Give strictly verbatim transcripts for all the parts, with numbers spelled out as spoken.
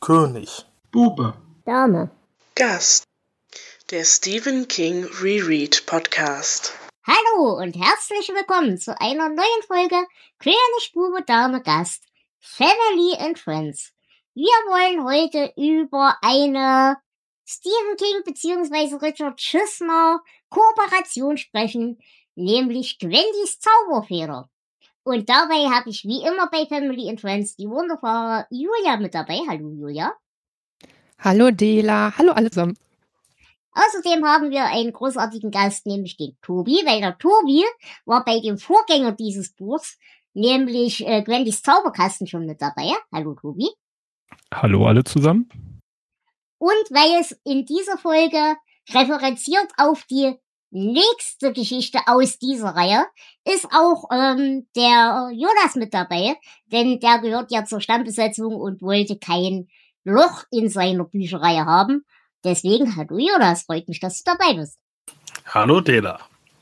König. Bube. Dame. Gast. Der Stephen King Reread Podcast. Hallo und herzlich willkommen zu einer neuen Folge König, Bube, Dame, Gast, Family and Friends. Wir wollen heute über eine Stephen King bzw. Richard Chizmar Kooperation sprechen, nämlich Gwendys Zauberfeder. Und dabei habe ich wie immer bei Family and Friends die wunderbare Julia mit dabei. Hallo Julia. Hallo Dela, hallo alle zusammen. Außerdem haben wir einen großartigen Gast, nämlich den Tobi, weil der Tobi war bei dem Vorgänger dieses Buchs, nämlich äh, Gwendys Zauberkasten, schon mit dabei. Hallo Tobi. Hallo alle zusammen. Und weil es in dieser Folge referenziert auf die nächste Geschichte aus dieser Reihe, ist auch ähm, der Jonas mit dabei, denn der gehört ja zur Stammbesetzung und wollte kein Loch in seiner Bücherreihe haben. Deswegen, hallo Jonas, freut mich, dass du dabei bist. Hallo Dela.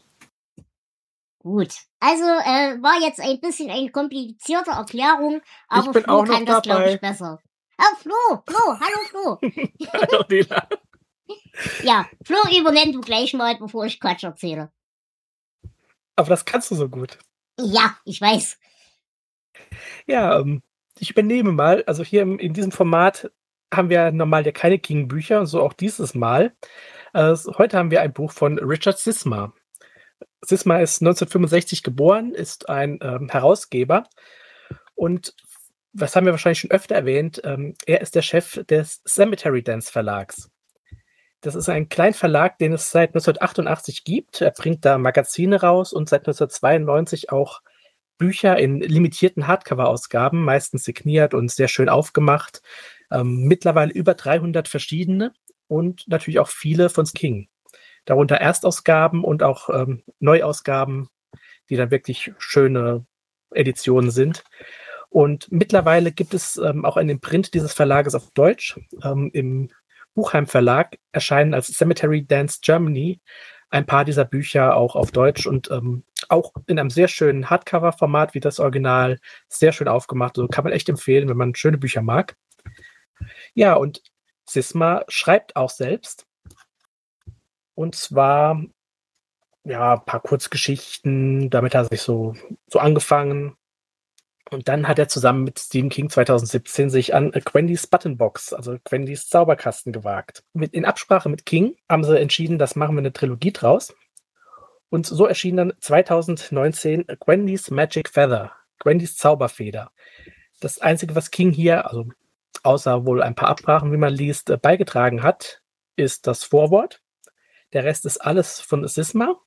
Gut, also äh, war jetzt ein bisschen eine komplizierte Erklärung, aber ich bin Flo auch noch kann das, glaube dabei. ich, besser. Oh, Flo, Flo, hallo Flo. Hallo Dela. Ja, Flo, übernimm du gleich mal, bevor ich Quatsch erzähle. Aber das kannst du so gut. Ja, ich weiß. Ja, ähm, ich übernehme mal. Also hier im, in diesem Format haben wir normal ja keine King-Bücher, so auch dieses Mal. Äh, heute haben wir ein Buch von Richard Chizmar. Chizmar ist neunzehnhundertfünfundsechzig geboren, ist ein ähm, Herausgeber und was haben wir wahrscheinlich schon öfter erwähnt, ähm, er ist der Chef des Cemetery Dance Verlags. Das ist ein Kleinverlag, den es seit neunzehnhundertachtundachtzig gibt. Er bringt da Magazine raus und seit neunzehnhundertzweiundneunzig auch Bücher in limitierten Hardcover-Ausgaben, meistens signiert und sehr schön aufgemacht. Ähm, mittlerweile über dreihundert verschiedene und natürlich auch viele von King. Darunter Erstausgaben und auch ähm, Neuausgaben, die dann wirklich schöne Editionen sind. Und mittlerweile gibt es ähm, auch einen Print dieses Verlages auf Deutsch. Ähm, Im Buchheim Verlag erscheinen als Cemetery Dance Germany ein paar dieser Bücher auch auf Deutsch und ähm, auch in einem sehr schönen Hardcover-Format wie das Original, sehr schön aufgemacht. Also kann man echt empfehlen, wenn man schöne Bücher mag. Ja, und Chizmar schreibt auch selbst. Und zwar, ja, ein paar Kurzgeschichten, damit hat er sich so, so angefangen. Und dann hat er zusammen mit Stephen King zweitausendsiebzehn sich an Gwendys Buttonbox, also Gwendys Zauberkasten gewagt. Mit, in Absprache mit King haben sie entschieden, das machen wir eine Trilogie draus. Und so erschien dann zweitausendneunzehn Gwendys Magic Feather, Gwendys Zauberfeder. Das Einzige, was King hier, also außer wohl ein paar Absprachen, wie man liest, äh, beigetragen hat, ist das Vorwort. Der Rest ist alles von Chizmar.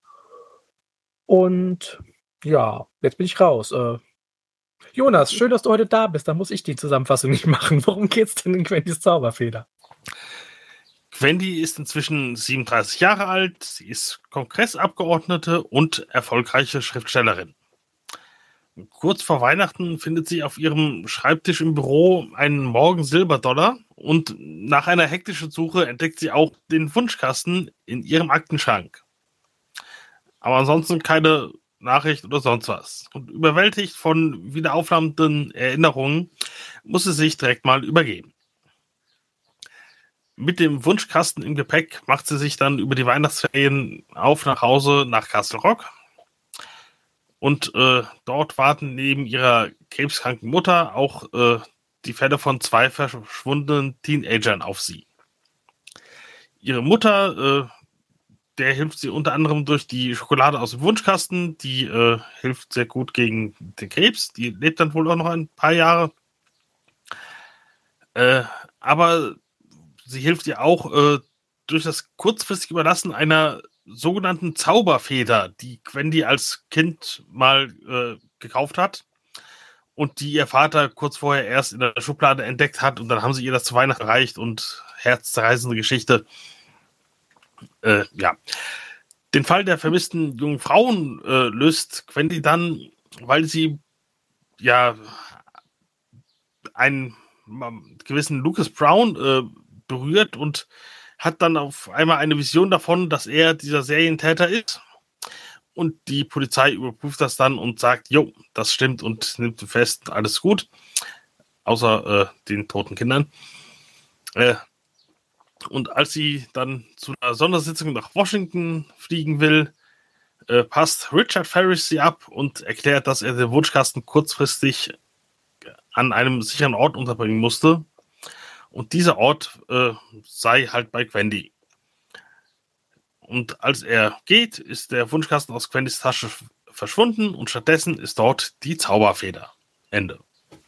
Und ja, jetzt bin ich raus. Äh, Jonas, schön, dass du heute da bist. Da muss ich die Zusammenfassung nicht machen. Worum geht's denn in Gwendys Zauberfeder? Gwendy ist inzwischen siebenunddreißig Jahre alt. Sie ist Kongressabgeordnete und erfolgreiche Schriftstellerin. Kurz vor Weihnachten findet sie auf ihrem Schreibtisch im Büro einen Morgen-Silberdollar und nach einer hektischen Suche entdeckt sie auch den Wunschkasten in ihrem Aktenschrank. Aber ansonsten keine Nachricht oder sonst was. Und überwältigt von wiederaufnahmenden Erinnerungen muss sie sich direkt mal übergeben. Mit dem Wunschkasten im Gepäck macht sie sich dann über die Weihnachtsferien auf nach Hause nach Castle Rock. Und äh, dort warten neben ihrer krebskranken Mutter auch äh, die Fälle von zwei verschwundenen Teenagern auf sie. Ihre Mutter, äh, der hilft sie unter anderem durch die Schokolade aus dem Wunschkasten. Die äh, hilft sehr gut gegen den Krebs. Die lebt dann wohl auch noch ein paar Jahre. Äh, aber sie hilft ihr auch äh, durch das kurzfristige Überlassen einer sogenannten Zauberfeder, die Gwendy als Kind mal äh, gekauft hat und die ihr Vater kurz vorher erst in der Schublade entdeckt hat und dann haben sie ihr das zu Weihnachten erreicht und herzzerreißende Geschichte. Äh, ja. Den Fall der vermissten jungen Frauen äh, löst Gwendy dann, weil sie ja einen gewissen Lucas Brown äh, berührt und hat dann auf einmal eine Vision davon, dass er dieser Serientäter ist. Und die Polizei überprüft das dann und sagt, jo, das stimmt und nimmt fest, alles gut. Außer äh, den toten Kindern. Äh, und als sie dann zu einer Sondersitzung nach Washington fliegen will, äh, passt Richard Ferris sie ab und erklärt, dass er den Wunschkasten kurzfristig an einem sicheren Ort unterbringen musste. Und dieser Ort äh, sei halt bei Gwendy. Und als er geht, ist der Wunschkasten aus Gwendys Tasche verschwunden und stattdessen ist dort die Zauberfeder. Ende.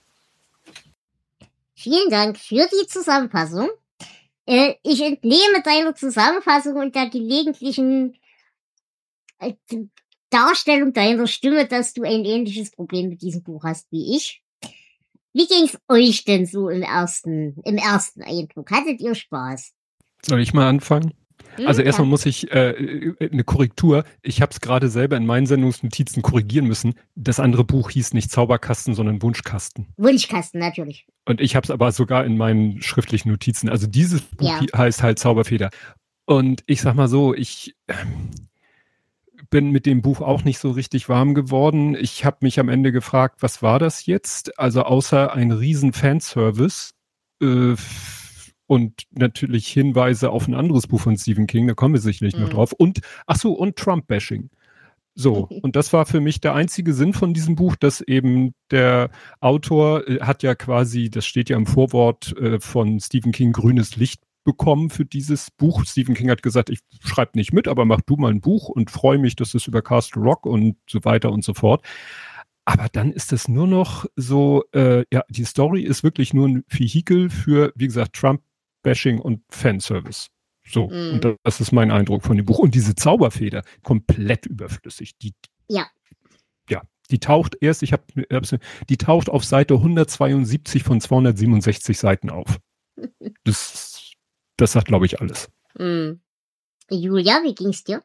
Vielen Dank für die Zusammenfassung. Äh, ich entnehme deiner Zusammenfassung und der gelegentlichen äh, Darstellung deiner Stimme, dass du ein ähnliches Problem mit diesem Buch hast wie ich. Wie ging's euch denn so im ersten, im ersten Eindruck? Hattet ihr Spaß? Soll ich mal anfangen? Hm, Also erstmal ja. muss ich äh, eine Korrektur. Ich habe es gerade selber in meinen Sendungsnotizen korrigieren müssen. Das andere Buch hieß nicht Zauberkasten, sondern Wunschkasten. Wunschkasten, natürlich. Und ich habe es aber sogar in meinen schriftlichen Notizen. Also dieses Buch Ja. hi- heißt halt Zauberfeder. Und ich sag mal so, ich ähm, bin mit dem Buch auch nicht so richtig warm geworden. Ich habe mich am Ende gefragt, was war das jetzt? Also außer ein riesen Fanservice äh, und natürlich Hinweise auf ein anderes Buch von Stephen King, da kommen wir sicherlich noch Mhm. drauf. Und, ach so, und Trump-Bashing. So, und das war für mich der einzige Sinn von diesem Buch, dass eben der Autor äh, hat ja quasi, das steht ja im Vorwort äh, von Stephen King, grünes Licht bekommen für dieses Buch. Stephen King hat gesagt, ich schreibe nicht mit, aber mach du mal ein Buch und freue mich, dass es über Castle Rock und so weiter und so fort. Aber dann ist es nur noch so, äh, ja, die Story ist wirklich nur ein Vehikel für, wie gesagt, Trump-Bashing und Fanservice. So, Mhm. und das ist mein Eindruck von dem Buch. Und diese Zauberfeder, komplett überflüssig. Die, Ja. ja, die taucht erst, ich habe, die taucht auf Seite hundertzweiundsiebzig von zweihundertsiebenundsechzig Seiten auf. Das, das sagt, glaube ich, alles. Mhm. Julia, wie ging's dir?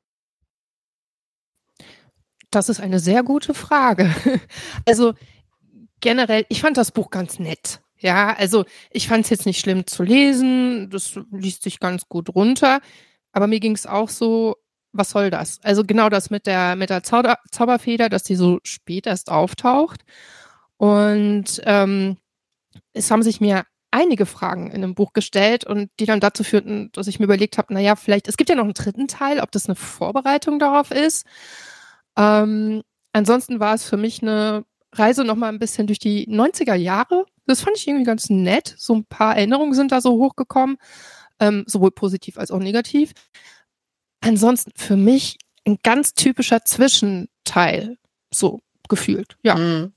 Das ist eine sehr gute Frage. Also generell, ich fand das Buch ganz nett. Ja, also ich fand es jetzt nicht schlimm zu lesen, das liest sich ganz gut runter, aber mir ging es auch so, was soll das? Also genau das mit der mit der Zauber, Zauberfeder, dass die so spät erst auftaucht. Und ähm, es haben sich mir einige Fragen in dem Buch gestellt und die dann dazu führten, dass ich mir überlegt habe, naja, vielleicht, es gibt ja noch einen dritten Teil, ob das eine Vorbereitung darauf ist. Ähm, ansonsten war es für mich eine Reise noch mal ein bisschen durch die neunziger Jahre. Das fand ich irgendwie ganz nett. So ein paar Erinnerungen sind da so hochgekommen, ähm, sowohl positiv als auch negativ. Ansonsten für mich ein ganz typischer Zwischenteil, so gefühlt. Ja. Mhm.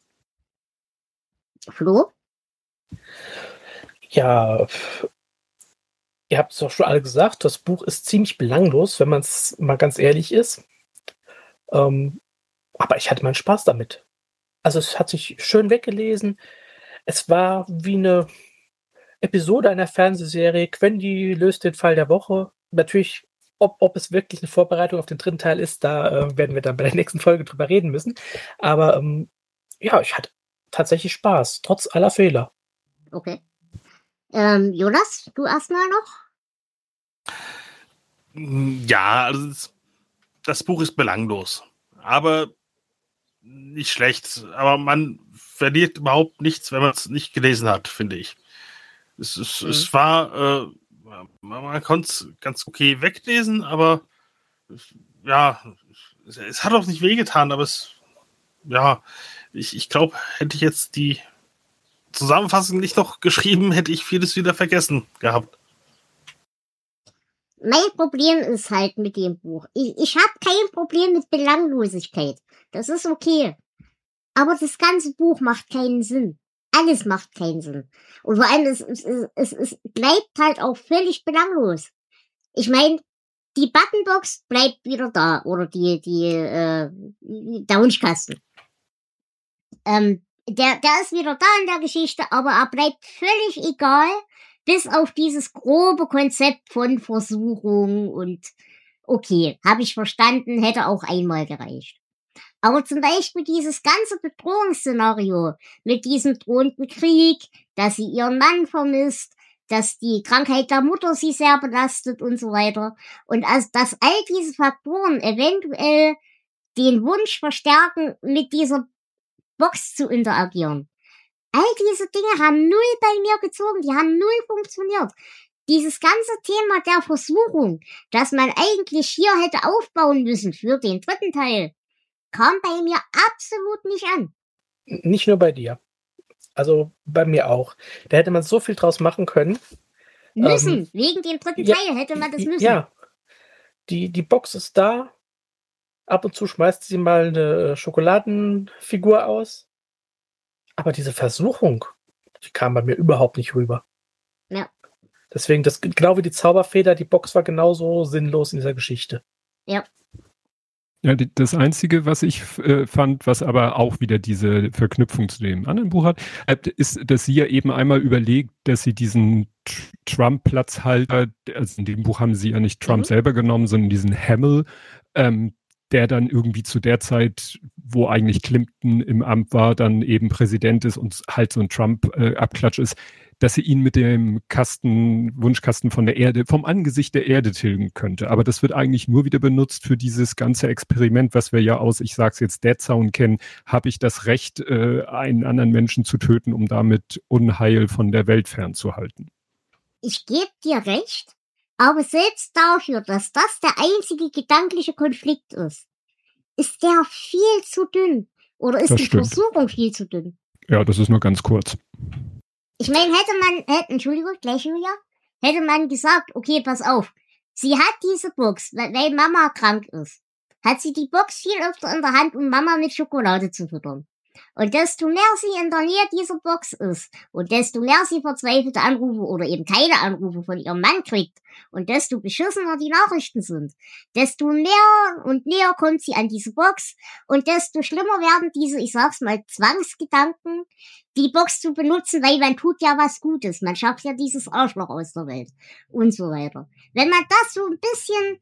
Flo? Ja, pf, ihr habt es doch schon alle gesagt, das Buch ist ziemlich belanglos, wenn man es mal ganz ehrlich ist. Ähm, aber ich hatte meinen Spaß damit. Also es hat sich schön weggelesen. Es war wie eine Episode einer Fernsehserie. Gwendy löst den Fall der Woche. Natürlich, ob, ob es wirklich eine Vorbereitung auf den dritten Teil ist, da äh, werden wir dann bei der nächsten Folge drüber reden müssen. Aber ähm, ja, ich hatte tatsächlich Spaß, trotz aller Fehler. Okay. Ähm, Jonas, du erstmal noch? Ja, also das, das Buch ist belanglos. Aber nicht schlecht. Aber man verliert überhaupt nichts, wenn man es nicht gelesen hat, finde ich. Es, es, Mhm. es war, äh, man, man konnte es ganz okay weglesen, aber es- ja, es, es hat auch nicht wehgetan, aber es, ja, ich, ich glaube, hätte ich jetzt die Zusammenfassung nicht noch geschrieben, hätte ich vieles wieder vergessen gehabt. Mein Problem ist halt mit dem Buch. Ich, ich habe kein Problem mit Belanglosigkeit. Das ist okay. Aber das ganze Buch macht keinen Sinn. Alles macht keinen Sinn. Und vor allem, es, es, es, es bleibt halt auch völlig belanglos. Ich meine, die Buttonbox bleibt wieder da. Oder die, die, äh, der Wunschkasten. Ähm, der, der ist wieder da in der Geschichte, aber er bleibt völlig egal, bis auf dieses grobe Konzept von Versuchung und okay, habe ich verstanden, hätte auch einmal gereicht. Aber zum Beispiel dieses ganze Bedrohungsszenario mit diesem drohenden Krieg, dass sie ihren Mann vermisst, dass die Krankheit der Mutter sie sehr belastet und so weiter. Und als, dass all diese Faktoren eventuell den Wunsch verstärken, mit dieser Box zu interagieren. All diese Dinge haben null bei mir gezogen, die haben null funktioniert. dieses ganze Thema der Versuchung, dass man eigentlich hier hätte aufbauen müssen für den dritten Teil, kam bei mir absolut nicht an. Nicht nur bei dir. Also bei mir auch. Da hätte man so viel draus machen können. Müssen, Ähm, wegen dem dritten ja, Teil hätte man das müssen. Ja, die, die Box ist da. Ab und zu schmeißt sie mal eine Schokoladenfigur aus. Aber diese Versuchung, die kam bei mir überhaupt nicht rüber. Ja. Deswegen, das genau wie die Zauberfeder, die Box war genauso sinnlos in dieser Geschichte. Ja. Ja, die, das Einzige, was ich äh, fand, was aber auch wieder diese Verknüpfung zu dem anderen Buch hat, äh, ist, dass sie ja eben einmal überlegt, dass sie diesen Tr- Trump-Platzhalter, also in dem Buch haben sie ja nicht Trump Mhm. selber genommen, sondern diesen Hamill, ähm, der dann irgendwie zu der Zeit, wo eigentlich Clinton im Amt war, dann eben Präsident ist und halt so ein Trump-Abklatsch ist, dass sie ihn mit dem Kasten, Wunschkasten von der Erde, vom Angesicht der Erde tilgen könnte. Aber das wird eigentlich nur wieder benutzt für dieses ganze Experiment, was wir ja aus, ich sag's jetzt, Dead Zone kennen. Habe ich das Recht, äh, einen anderen Menschen zu töten, um damit Unheil von der Welt fernzuhalten? Ich gebe dir recht, aber selbst dafür, dass das der einzige gedankliche Konflikt ist, ist der viel zu dünn. Oder ist Das die stimmt. Versuchung viel zu dünn? Ja, das ist nur ganz kurz. Ich meine, hätte man, hätte, Entschuldigung, gleich Julia, hätte man gesagt, okay, pass auf, sie hat diese Box, weil, weil Mama krank ist, hat sie die Box viel öfter in der Hand, um Mama mit Schokolade zu füttern. Und desto mehr sie in der Nähe dieser Box ist und desto mehr sie verzweifelte Anrufe oder eben keine Anrufe von ihrem Mann kriegt und desto beschissener die Nachrichten sind, desto näher und näher kommt sie an diese Box und desto schlimmer werden diese, ich sag's mal, Zwangsgedanken, die Box zu benutzen, weil man tut ja was Gutes, man schafft ja dieses Arschloch aus der Welt und so weiter. Wenn man das so ein bisschen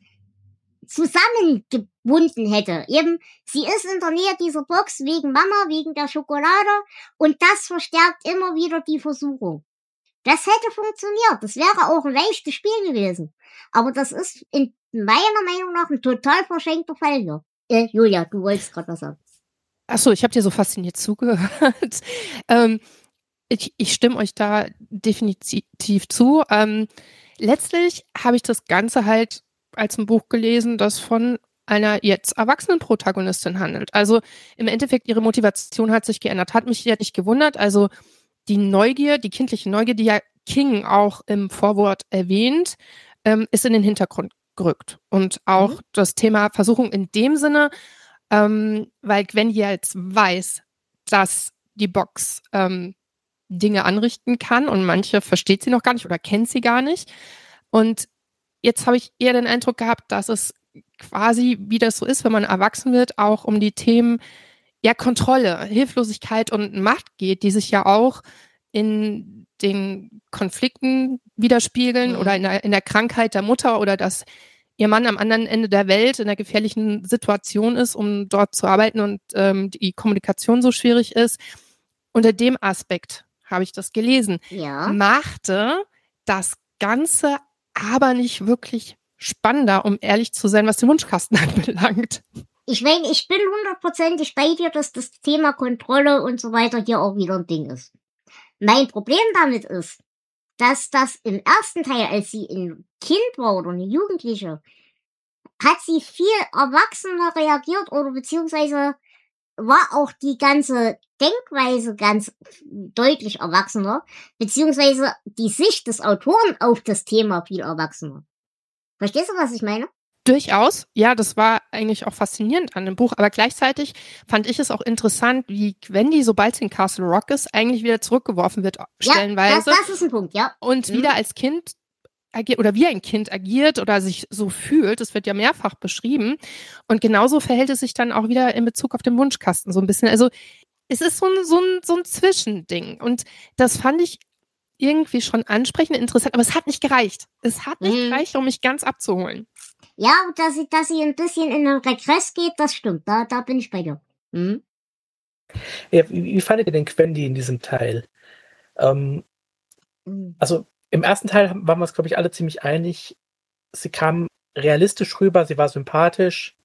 zusammengebunden hätte. Eben, sie ist in der Nähe dieser Box wegen Mama, wegen der Schokolade und das verstärkt immer wieder die Versuchung. Das hätte funktioniert. Das wäre auch ein leichtes Spiel gewesen. Aber das ist in meiner Meinung nach ein total verschenkter Fall hier. Äh, Julia, du wolltest gerade was sagen. Achso, ich habe dir so fasziniert zugehört. ähm, ich, ich stimme euch da definitiv zu. Ähm, letztlich habe ich das Ganze halt als ein Buch gelesen, das von einer jetzt erwachsenen Protagonistin handelt. Also im Endeffekt ihre Motivation hat sich geändert. Hat mich ja nicht gewundert. Also die Neugier, die kindliche Neugier, die ja King auch im Vorwort erwähnt, ähm, ist in den Hintergrund gerückt. Und auch mhm. das Thema Versuchung in dem Sinne, ähm, weil Gwen jetzt weiß, dass die Box ähm, Dinge anrichten kann und manche versteht sie noch gar nicht oder kennt sie gar nicht. Und jetzt habe ich eher den Eindruck gehabt, dass es quasi, wie das so ist, wenn man erwachsen wird, auch um die Themen ja Kontrolle, Hilflosigkeit und Macht geht, die sich ja auch in den Konflikten widerspiegeln mhm. oder in der, in der Krankheit der Mutter oder dass ihr Mann am anderen Ende der Welt in einer gefährlichen Situation ist, um dort zu arbeiten und ähm, die Kommunikation so schwierig ist. Unter dem Aspekt habe ich das gelesen. Ja. Machte das Ganze aber nicht wirklich spannender, um ehrlich zu sein, was den Wunschkasten anbelangt. Ich meine, ich bin hundertprozentig bei dir, dass das Thema Kontrolle und so weiter hier auch wieder ein Ding ist. Mein Problem damit ist, dass das im ersten Teil, als sie ein Kind war oder eine Jugendliche, hat sie viel erwachsener reagiert oder beziehungsweise war auch die ganze Denkweise ganz deutlich erwachsener, beziehungsweise die Sicht des Autoren auf das Thema viel erwachsener. Verstehst du, was ich meine? Durchaus. Ja, das war eigentlich auch faszinierend an dem Buch, aber gleichzeitig fand ich es auch interessant, wie Gwendy, sobald sie in Castle Rock ist, eigentlich wieder zurückgeworfen wird, stellenweise. Ja, das, das ist ein Punkt, ja. Und mhm. wieder als Kind agiert oder wie ein Kind agiert oder sich so fühlt, das wird ja mehrfach beschrieben. Und genauso verhält es sich dann auch wieder in Bezug auf den Wunschkasten so ein bisschen. Also es ist so ein, so ein, so ein Zwischending. Und das fand ich irgendwie schon ansprechend, interessant, aber es hat nicht gereicht. Es hat nicht mhm. gereicht, um mich ganz abzuholen. Ja, und dass sie, dass sie ein bisschen in den Regress geht, das stimmt. Da, da bin ich bei dir. Mhm. Ja, wie, wie fandet ihr denn Gwendy in diesem Teil? Ähm, mhm. Also im ersten Teil waren wir uns, glaube ich, alle ziemlich einig. Sie kam realistisch rüber, sie war sympathisch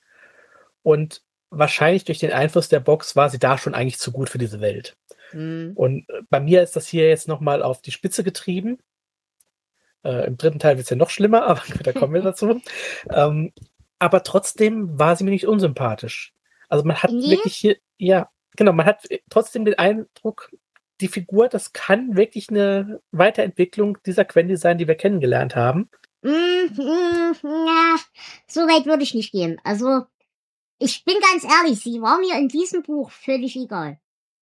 und wahrscheinlich durch den Einfluss der Box war sie da schon eigentlich zu gut für diese Welt. Mhm. Und bei mir ist das hier jetzt nochmal auf die Spitze getrieben. Äh, Im dritten Teil wird es ja noch schlimmer, aber da kommen wir dazu. Ähm, aber trotzdem war sie mir nicht unsympathisch. Also man hat Nee. wirklich hier, ja, genau, man hat trotzdem den Eindruck, die Figur, das kann wirklich eine Weiterentwicklung dieser Quendi sein, die wir kennengelernt haben. Mm, mm, na, so weit würde ich nicht gehen. Also, ich bin ganz ehrlich, sie war mir in diesem Buch völlig egal.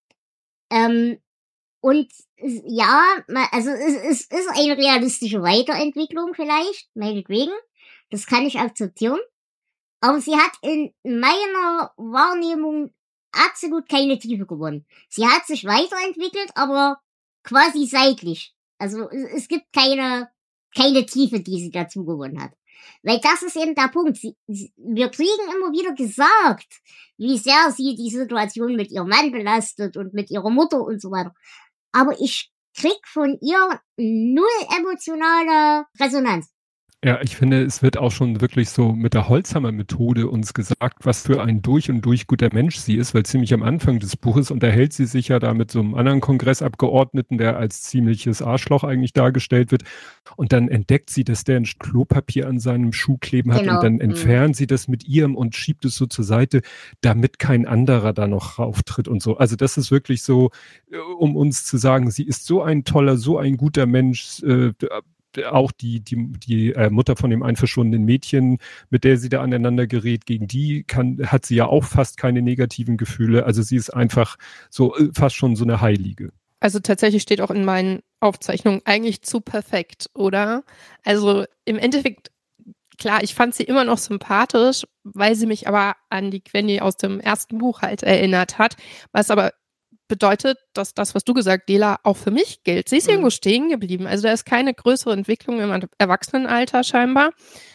Ähm, und es- ja, ma- also es, es ist eine realistische Weiterentwicklung vielleicht, meinetwegen. Das kann ich akzeptieren. Aber sie hat in meiner Wahrnehmung absolut keine Tiefe gewonnen. Sie hat sich weiterentwickelt, aber quasi seitlich. Also es, es gibt keine, keine Tiefe, die sie dazu gewonnen hat. Weil das ist eben der Punkt. Sie, sie, wir kriegen immer wieder gesagt, wie sehr sie die Situation mit ihrem Mann belastet und mit ihrer Mutter und so weiter. Aber ich krieg von ihr null emotionale Resonanz. Ja, ich finde, es wird auch schon wirklich so mit der Holzhammer-Methode uns gesagt, was für ein durch und durch guter Mensch sie ist, weil ziemlich am Anfang des Buches unterhält sie sich ja da mit so einem anderen Kongressabgeordneten, der als ziemliches Arschloch eigentlich dargestellt wird. Und dann entdeckt sie, dass der ein Klopapier an seinem Schuh kleben hat Genau. und dann Mhm. entfernt sie das mit ihrem und schiebt es so zur Seite, damit kein anderer da noch rauftritt und so. Also das ist wirklich so, äh, um uns zu sagen, sie ist so ein toller, so ein guter Mensch, äh, auch die, die, die äh, Mutter von dem einen verschwundenen Mädchen, mit der sie da aneinander gerät, gegen die kann, hat sie ja auch fast keine negativen Gefühle. Also sie ist einfach so äh, fast schon so eine Heilige. Also tatsächlich steht auch in meinen Aufzeichnungen eigentlich zu perfekt, oder? Also im Endeffekt, klar, ich fand sie immer noch sympathisch, weil sie mich aber an die Quendi aus dem ersten Buch halt erinnert hat, was aber bedeutet, dass das, was du gesagt, Dela, auch für mich gilt. Sie ist Mhm. irgendwo stehen geblieben. Also da ist keine größere Entwicklung im Erwachsenenalter scheinbar.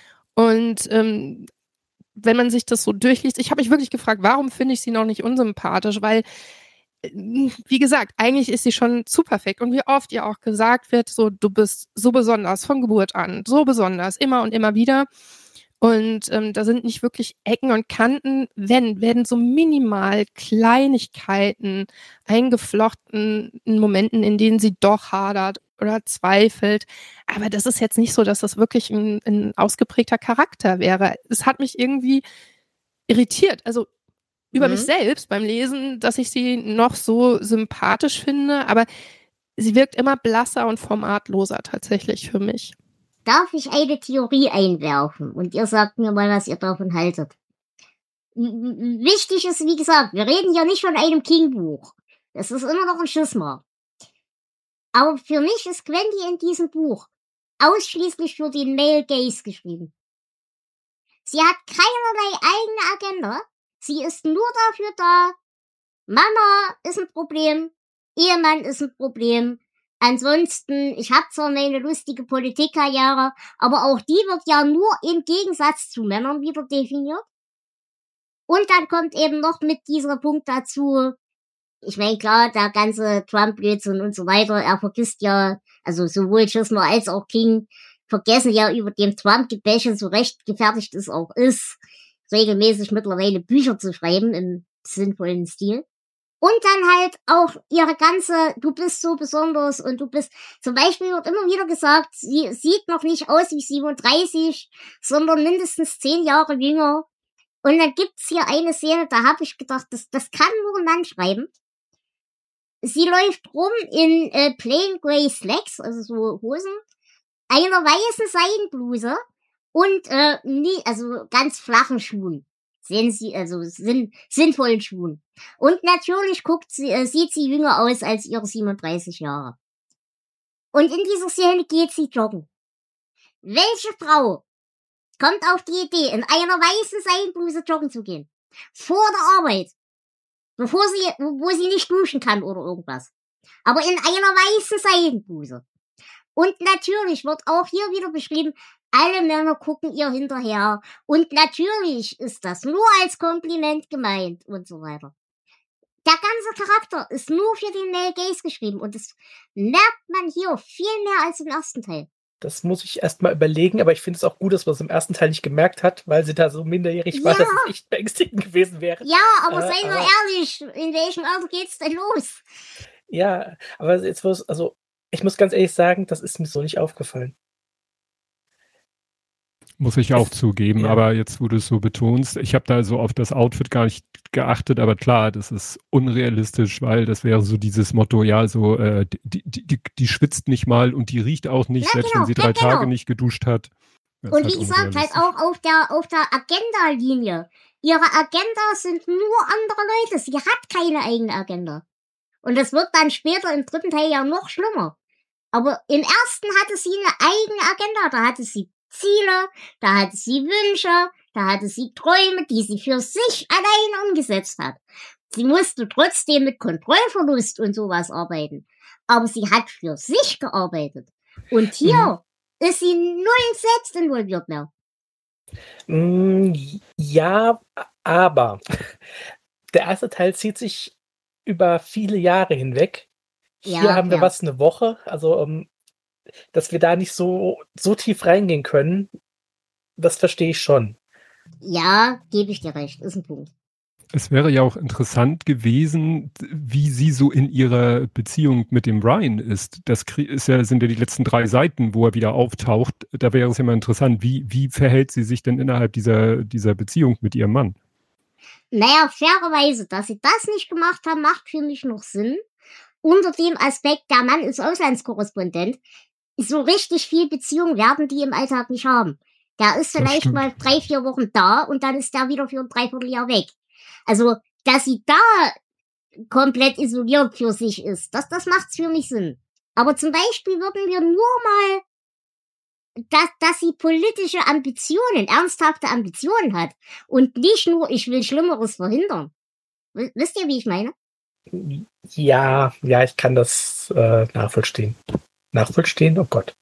Und ähm, wenn man sich das so durchliest, ich habe mich wirklich gefragt, warum finde ich sie noch nicht unsympathisch? Weil, äh, wie gesagt, eigentlich ist sie schon zu perfekt. Und wie oft ihr auch gesagt wird, so, du bist so besonders von Geburt an, so besonders, immer und immer wieder. Und ähm, da sind nicht wirklich Ecken und Kanten, wenn, werden so minimal Kleinigkeiten eingeflochten in Momenten, in denen sie doch hadert oder zweifelt. Aber das ist jetzt nicht so, dass das wirklich ein, ein ausgeprägter Charakter wäre. Es hat mich irgendwie irritiert, also über Mhm. mich selbst beim Lesen, dass ich sie noch so sympathisch finde, aber sie wirkt immer blasser und formatloser tatsächlich für mich. Darf ich eine Theorie einwerfen? Und ihr sagt mir mal, was ihr davon haltet. W- w- Wichtig ist, wie gesagt, wir reden ja nicht von einem King-Buch. Es ist immer noch ein Schisma. Aber für mich ist Quendi in diesem Buch ausschließlich für den Male Gaze geschrieben. Sie hat keinerlei eigene Agenda. Sie ist nur dafür da. Mama ist ein Problem. Ehemann ist ein Problem. Ansonsten, ich habe zwar meine lustige Politikkarriere, aber auch die wird ja nur im Gegensatz zu Männern wieder definiert. Und dann kommt eben noch mit dieser Punkt dazu, ich meine, klar, der ganze Trump-Blödsinn und so weiter, er vergisst ja, also sowohl Chisholm als auch King vergessen ja über dem Trump-Gebäsche, so recht gefertigt es auch ist, regelmäßig mittlerweile Bücher zu schreiben im sinnvollen Stil. Und dann halt auch ihre ganze, du bist so besonders und du bist, zum Beispiel wird immer wieder gesagt, sie sieht noch nicht aus wie siebenunddreißig, sondern mindestens zehn Jahre jünger. Und dann gibt's hier eine Szene, da habe ich gedacht, das, das kann nur ein Mann schreiben. Sie läuft rum in äh, plain grey Slacks, also so Hosen, einer weißen Seidenbluse und äh, nie, also ganz flachen Schuhen. Sehen sie, also sinn, sinnvollen Schuhen. Und natürlich guckt sie, äh, sieht sie jünger aus als ihre siebenunddreißig Jahre. Und in dieser Szene geht sie joggen. Welche Frau kommt auf die Idee, in einer weißen Seidenbluse joggen zu gehen? Vor der Arbeit. Bevor sie, wo sie nicht duschen kann oder irgendwas. Aber in einer weißen Seidenbluse. Und natürlich wird auch hier wieder beschrieben, alle Männer gucken ihr hinterher. Und natürlich ist das nur als Kompliment gemeint und so weiter. Der ganze Charakter ist nur für den Male Gaze geschrieben. Und das merkt man hier viel mehr als im ersten Teil. Das muss ich erst mal überlegen, aber ich finde es auch gut, dass man es im ersten Teil nicht gemerkt hat, weil sie da so minderjährig war, Ja. dass es echt beängstigend gewesen wäre. Ja, aber Äh, seien wir aber- ehrlich, in welchem Alter geht's denn los? Ja, aber jetzt muss, also ich muss ganz ehrlich sagen, das ist mir so nicht aufgefallen. Muss ich auch Es- zugeben, ja. aber jetzt, wo du es so betonst, ich habe da so auf das Outfit gar nicht geachtet, aber klar, das ist unrealistisch, weil das wäre so dieses Motto, ja, so, äh, die, die, die, die schwitzt nicht mal und die riecht auch nicht, Na, selbst genau, wenn sie ja, drei genau. Tage nicht geduscht hat. Das ist Und halt wie gesagt, halt unrealistisch. auch auf der, auf der Agenda-Linie. Ihre Agenda sind nur andere Leute. Sie hat keine eigene Agenda. Und das wird dann später im dritten Teil ja noch schlimmer. Aber im ersten hatte sie eine eigene Agenda. Da hatte sie Ziele, da hatte sie Wünsche, da hatte sie Träume, die sie für sich allein umgesetzt hat. Sie musste trotzdem mit Kontrollverlust und sowas arbeiten. Aber sie hat für sich gearbeitet. Und hier Mhm. ist sie null selbst involviert mehr. Mm, Ja, aber der erste Teil zieht sich über viele Jahre hinweg. Hier Ja, haben wir ja. was eine Woche, also ähm, dass wir da nicht so, so tief reingehen können, das verstehe ich schon. Ja, gebe ich dir recht, ist ein Punkt. Es wäre ja auch interessant gewesen, wie sie so in ihrer Beziehung mit dem Ryan ist. Das krie- ist ja, sind ja die letzten drei Seiten, wo er wieder auftaucht. Da wäre es ja mal interessant, wie, wie verhält sie sich denn innerhalb dieser, dieser Beziehung mit ihrem Mann? Naja, fairerweise, dass sie das nicht gemacht haben, macht für mich noch Sinn. Unter dem Aspekt, der Mann ist Auslandskorrespondent, so richtig viel Beziehung werden die im Alltag nicht haben. Der ist Das vielleicht stimmt. mal drei, vier Wochen da und dann ist der wieder für ein Dreivierteljahr weg. Also, dass sie da komplett isoliert für sich ist, das, das macht's für mich Sinn. Aber zum Beispiel würden wir nur mal, dass, dass sie politische Ambitionen, ernsthafte Ambitionen hat und nicht nur, ich will Schlimmeres verhindern. W- Wisst ihr, wie ich meine? Ja, ja, ich kann das äh, nachvollziehen. Nachvollziehen? Oh Gott.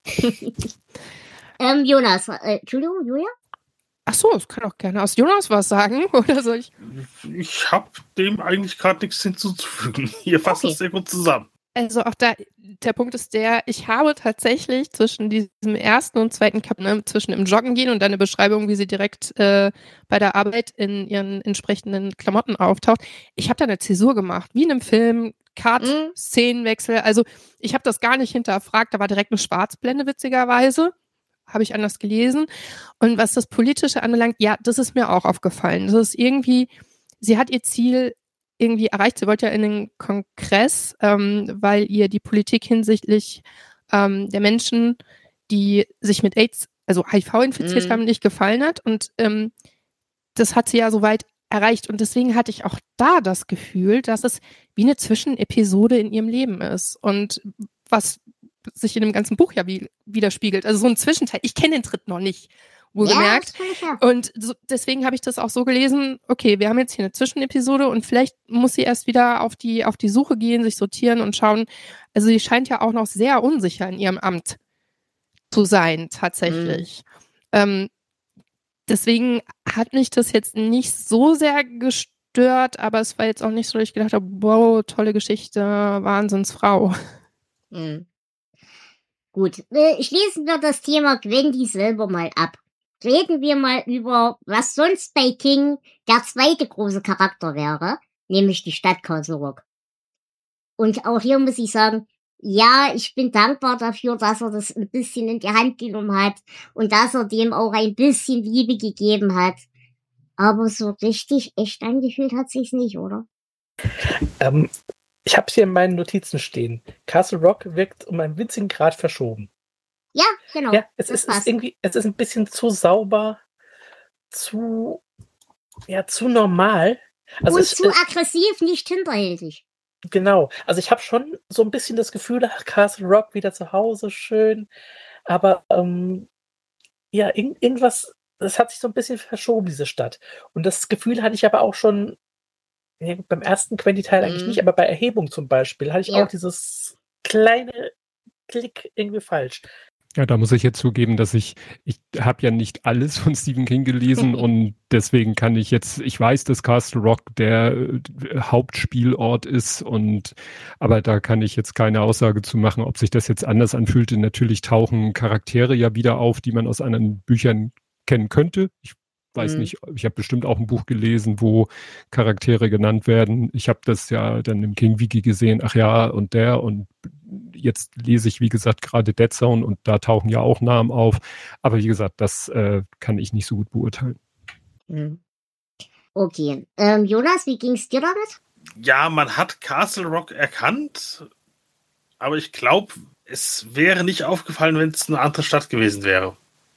Ähm, Jonas, äh, Entschuldigung, Julia? Ach so, ich kann auch gerne aus Jonas was sagen, oder soll ich? Ich habe dem eigentlich gerade nichts hinzuzufügen. Ihr fasst Okay. das sehr gut zusammen. Also auch da, der Punkt ist der, ich habe tatsächlich zwischen diesem ersten und zweiten Kapitel, ne, zwischen im Joggen gehen und eine Beschreibung, wie sie direkt äh, bei der Arbeit in ihren entsprechenden Klamotten auftaucht, ich habe da eine Zäsur gemacht, wie in einem Film, Cut, Mhm. Szenenwechsel, also ich habe das gar nicht hinterfragt, da war direkt eine Schwarzblende, witzigerweise, habe ich anders gelesen. Und was das Politische anbelangt, ja, das ist mir auch aufgefallen. Das ist irgendwie, sie hat ihr Ziel irgendwie erreicht. Sie wollte ja in den Kongress, ähm, weil ihr die Politik hinsichtlich ähm, der Menschen, die sich mit AIDS, also H I V infiziert Mhm. haben, nicht gefallen hat. Und ähm, das hat sie ja soweit erreicht. Und deswegen hatte ich auch da das Gefühl, dass es wie eine Zwischenepisode in ihrem Leben ist. Und was sich in dem ganzen Buch ja wie, widerspiegelt. Also so ein Zwischenteil. Ich kenne den Dritt noch nicht, wohlgemerkt. ist völlig fair. Und so, deswegen habe ich das auch so gelesen, okay, wir haben jetzt hier eine Zwischenepisode und vielleicht muss sie erst wieder auf die, auf die Suche gehen, sich sortieren und schauen. Also sie scheint ja auch noch sehr unsicher in ihrem Amt zu sein, tatsächlich. Ähm, deswegen hat mich das jetzt nicht so sehr gestört, aber es war jetzt auch nicht so, dass ich gedacht habe, wow, tolle Geschichte, Wahnsinnsfrau. Mhm. Gut, äh, schließen wir das Thema Gwendy selber mal ab. Reden wir mal über, was sonst bei King der zweite große Charakter wäre, nämlich die Stadt Castle Rock. Und auch hier muss ich sagen, ja, ich bin dankbar dafür, dass er das ein bisschen in die Hand genommen hat und dass er dem auch ein bisschen Liebe gegeben hat. Aber so richtig echt angefühlt hat sich's nicht, oder? Ähm, ich habe hier in meinen Notizen stehen. Castle Rock wirkt um einen winzigen Grad verschoben. Ja, genau. Ja, es das ist, passt. ist irgendwie, es ist ein bisschen zu sauber, zu, ja, zu normal. Also und es, zu es, aggressiv, nicht hinterhältig. genau. Also ich habe schon so ein bisschen das Gefühl, ach, Castle Rock wieder zu Hause, schön. Aber ähm, ja, irgend, irgendwas, das hat sich so ein bisschen verschoben, diese Stadt. Und das Gefühl hatte ich aber auch schon, ja, gut, beim ersten Quentin-Teil eigentlich Mhm. nicht, aber bei Erhebung zum Beispiel hatte ich Ja. auch dieses kleine Klick irgendwie falsch. Ja, da muss ich jetzt zugeben, dass ich, ich habe ja nicht alles von Stephen King gelesen und deswegen kann ich jetzt, ich weiß, dass Castle Rock der äh, Hauptspielort ist und, aber da kann ich jetzt keine Aussage zu machen, ob sich das jetzt anders anfühlte. Natürlich tauchen Charaktere ja wieder auf, die man aus anderen Büchern kennen könnte. Ich weiß Mhm. nicht, ich habe bestimmt auch ein Buch gelesen, wo Charaktere genannt werden. Ich habe das ja dann im King-Wiki gesehen, ach ja, und der und jetzt lese ich, wie gesagt, gerade Dead Zone und da tauchen ja auch Namen auf. Aber wie gesagt, das äh, kann ich nicht so gut beurteilen. Hm. Okay. Ähm, Jonas, wie ging's dir damit? Ja, man hat Castle Rock erkannt, aber ich glaube, es wäre nicht aufgefallen, wenn es eine andere Stadt gewesen wäre.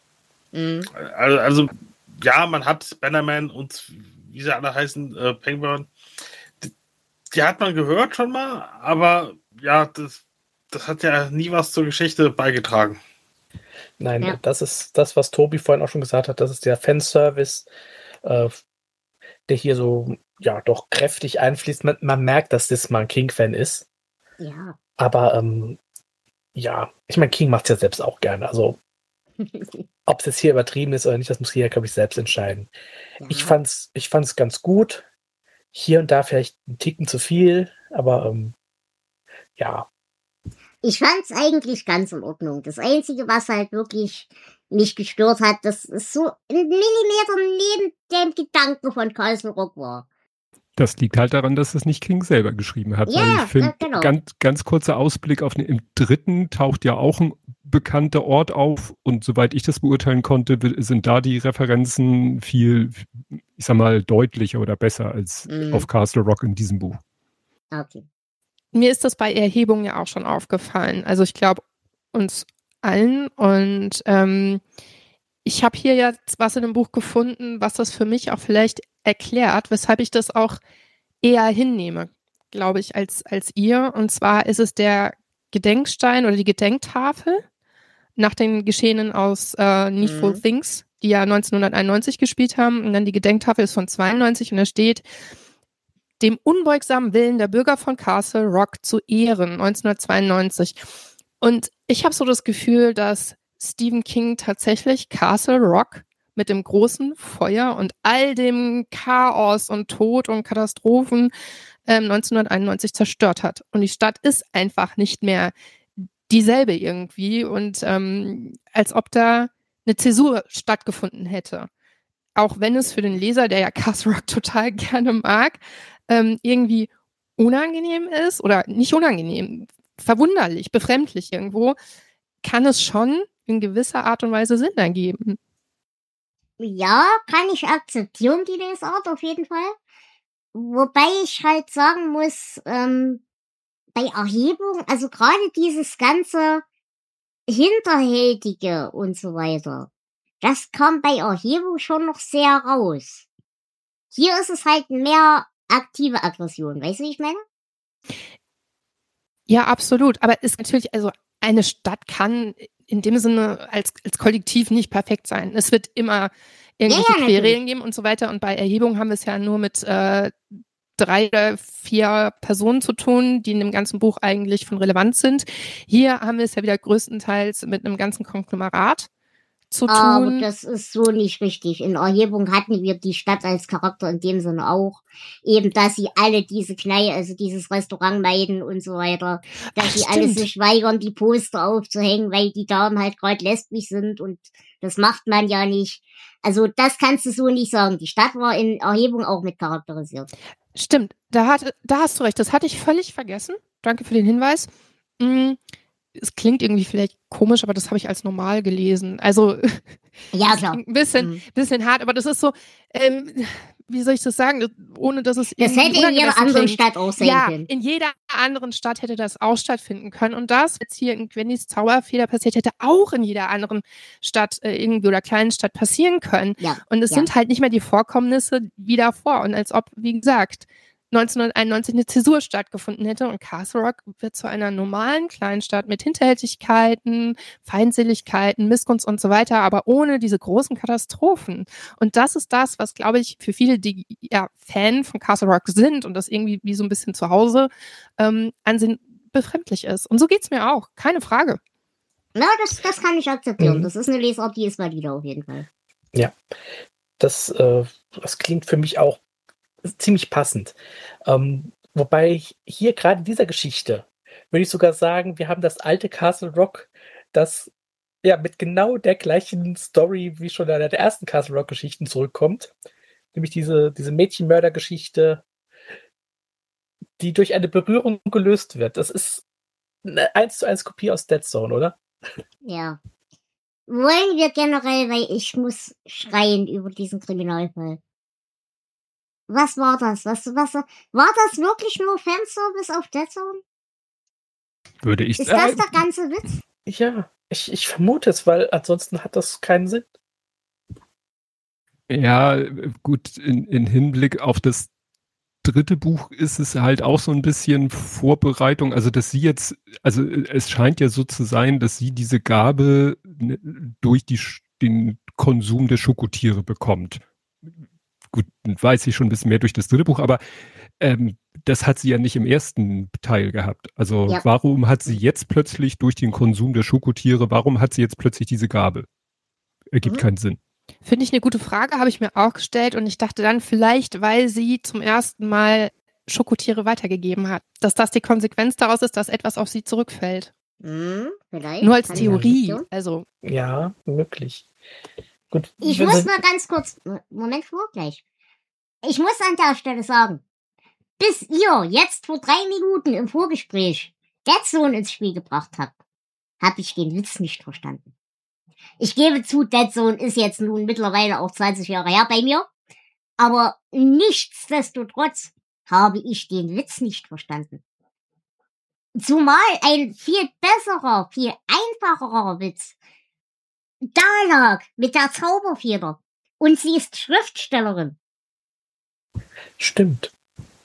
Hm. Also, also ja, man hat Bannerman und wie sie alle heißen, äh, Penguin, die, die hat man gehört schon mal, aber ja, das, das hat ja nie was zur Geschichte beigetragen. Nein, Ja. das ist das, was Tobi vorhin auch schon gesagt hat. Das ist der Fanservice, äh, der hier so, ja, doch kräftig einfließt. Man, man merkt, dass das mal ein King-Fan ist. Ja. Aber, ähm, ja, ich meine, King macht es ja selbst auch gerne. Also, ob es jetzt hier übertrieben ist oder nicht, das muss jeder, glaube ich, selbst entscheiden. Ja. Ich fand's, ich fand's ganz gut. Hier und da vielleicht ein Ticken zu viel, aber, ähm, ja. Ich fand's eigentlich ganz in Ordnung. Das Einzige, was halt wirklich mich gestört hat, das ist so ein Millimeter neben dem Gedanken von Castle Rock war. Das liegt halt daran, dass es nicht King selber geschrieben hat. Ja, weil ich finde, ja, genau. ganz, ganz kurzer Ausblick auf den, im dritten taucht ja auch ein bekannter Ort auf und soweit ich das beurteilen konnte, sind da die Referenzen viel, ich sag mal, deutlicher oder besser als Mhm. auf Castle Rock in diesem Buch. Okay. Mir ist das bei Erhebung ja auch schon aufgefallen. Also ich glaube, uns allen. Und ähm, ich habe hier jetzt was in dem Buch gefunden, was das für mich auch vielleicht erklärt, weshalb ich das auch eher hinnehme, glaube ich, als, als ihr. Und zwar ist es der Gedenkstein oder die Gedenktafel nach den Geschehenen aus äh, Needful Mhm. Things, die ja neunzehnhunderteinundneunzig gespielt haben. Und dann die Gedenktafel ist von zweiundneunzig und da steht: dem unbeugsamen Willen der Bürger von Castle Rock zu ehren, neunzehnhundertzweiundneunzig. Und ich habe so das Gefühl, dass Stephen King tatsächlich Castle Rock mit dem großen Feuer und all dem Chaos und Tod und Katastrophen ähm, neunzehnhunderteinundneunzig zerstört hat. Und die Stadt ist einfach nicht mehr dieselbe irgendwie und ähm, als ob da eine Zäsur stattgefunden hätte. Auch wenn es für den Leser, der ja Castle Rock total gerne mag, ähm, irgendwie unangenehm ist oder nicht unangenehm, verwunderlich, befremdlich irgendwo, kann es schon in gewisser Art und Weise Sinn ergeben. Ja, kann ich akzeptieren, die Lesart auf jeden Fall. Wobei ich halt sagen muss, ähm, bei Erhebung, also gerade dieses ganze Hinterhältige und so weiter, das kam bei Erhebung schon noch sehr raus. Hier ist es halt mehr aktive Aggression, weißt du, wie ich meine? Ja, absolut. Aber es ist natürlich, also eine Stadt kann in dem Sinne als, als Kollektiv nicht perfekt sein. Es wird immer irgendwelche Ja, ja, natürlich. Querelen geben und so weiter. Und bei Erhebung haben wir es ja nur mit äh, drei oder vier Personen zu tun, die in dem ganzen Buch eigentlich von Relevanz sind. Hier haben wir es ja wieder größtenteils mit einem ganzen Konglomerat zu Aber tun. das ist so nicht richtig. In Erhebung hatten wir die Stadt als Charakter in dem Sinne auch. Eben, dass sie alle diese Kneipe, also dieses Restaurant meiden und so weiter. Dass Ach, sie alle stimmt. sich weigern, die Poster aufzuhängen, weil die Damen halt gerade lesbisch sind und das macht man ja nicht. Also das kannst du so nicht sagen. Die Stadt war in Erhebung auch mit charakterisiert. Stimmt, da, hat, da hast du recht. Das hatte ich völlig vergessen. Danke für den Hinweis. Mm, Es klingt irgendwie vielleicht komisch, aber das habe ich als normal gelesen. Also Ja, das klar. klingt ein bisschen, Mhm. bisschen hart, aber das ist so, ähm, wie soll ich das sagen, ohne dass es Das irgendwie hätte in jeder unangemessen anderen klingt. Stadt auch sein Ja, können. in jeder anderen Stadt hätte das auch stattfinden können. Und das, was jetzt hier in Gwennys Zauberfeder passiert, hätte auch in jeder anderen Stadt äh, irgendwie oder kleinen Stadt passieren können. Ja, Und es ja. sind halt nicht mehr die Vorkommnisse wie davor. Und als ob, wie gesagt, neunzehnhunderteinundneunzig eine Zäsur stattgefunden hätte und Castle Rock wird zu einer normalen Kleinstadt mit Hinterhältigkeiten, Feindseligkeiten, Missgunst und so weiter, aber ohne diese großen Katastrophen. Und das ist das, was, glaube ich, für viele, die ja Fan von Castle Rock sind und das irgendwie wie so ein bisschen zu Hause ähm, ansehen, befremdlich ist. Und so geht's mir auch, keine Frage. Ja, das, das kann ich akzeptieren. Mhm. Das ist eine Lesart, die ist valide auf jeden Fall. Das, äh, das klingt für mich auch ziemlich passend. Ähm, wobei ich hier gerade in dieser Geschichte würde ich sogar sagen, wir haben das alte Castle Rock, das ja mit genau der gleichen Story wie schon in der ersten Castle Rock Geschichten zurückkommt. Nämlich diese, diese Mädchenmörder-Geschichte, die durch eine Berührung gelöst wird. Das ist eine eins zu eins Kopie aus Dead Zone, oder? Ja. Wollen wir generell, weil ich muss schreien über diesen Kriminalfall. Was war das? Was, was, war das wirklich nur Fanservice auf Dead Zone? Würde ich Ist sagen. das der ganze Witz? Ja, ich, ich vermute es, weil ansonsten hat das keinen Sinn. Ja, gut, in, in Hinblick auf das dritte Buch ist es halt auch so ein bisschen Vorbereitung, also dass sie jetzt, also es scheint ja so zu sein, dass sie diese Gabe ne, durch die, den Konsum der Schokotiere bekommt. Gut, weiß ich schon ein bisschen mehr durch das dritte Buch, aber ähm, das hat sie ja nicht im ersten Teil gehabt. Also Ja. warum hat sie jetzt plötzlich durch den Konsum der Schokotiere, warum hat sie jetzt plötzlich diese Gabe? Ergibt Mhm. keinen Sinn. Finde ich eine gute Frage, habe ich mir auch gestellt und ich dachte dann vielleicht, weil sie zum ersten Mal Schokotiere weitergegeben hat, dass das die Konsequenz daraus ist, dass etwas auf sie zurückfällt. Hm, vielleicht. Nur als Kann Theorie, sein. also Ja, möglich. Gut. Ich wenn muss sie- mal ganz kurz, Moment vor, gleich. Ich muss an der Stelle sagen, bis ihr jetzt vor drei Minuten im Vorgespräch Dead Zone ins Spiel gebracht habt, habe ich den Witz nicht verstanden. Ich gebe zu, Dead Zone ist jetzt nun mittlerweile auch zwanzig Jahre her bei mir, aber nichtsdestotrotz habe ich den Witz nicht verstanden. Zumal ein viel besserer, viel einfacherer Witz da lag mit der Zauberfeder. Und sie ist Schriftstellerin. Stimmt.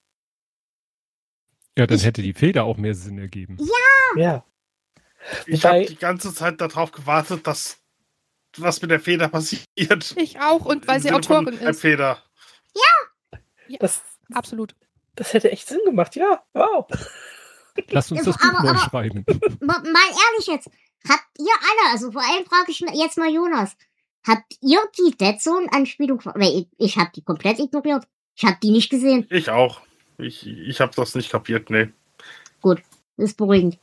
Ja, dann Ich- hätte die Feder auch mehr Sinn ergeben. Ja. Ich Wobei- habe die ganze Zeit darauf gewartet, dass was mit der Feder passiert. ich auch und weil Im sie Sinne von Autorin der ist. Feder. Das, Absolut. das hätte echt Sinn gemacht. Ja, wow. Lass uns Aber- das Buch aber- neu aber- schreiben. Mal, mal ehrlich jetzt, habt ihr alle, also vor allem frage ich jetzt mal Jonas, habt ihr die Dead Zone Anspielung, weil ich, ich habe die komplett ignoriert. Ich habe die nicht gesehen. Ich auch. Ich, ich habe das nicht kapiert, nee. Das ist beruhigend.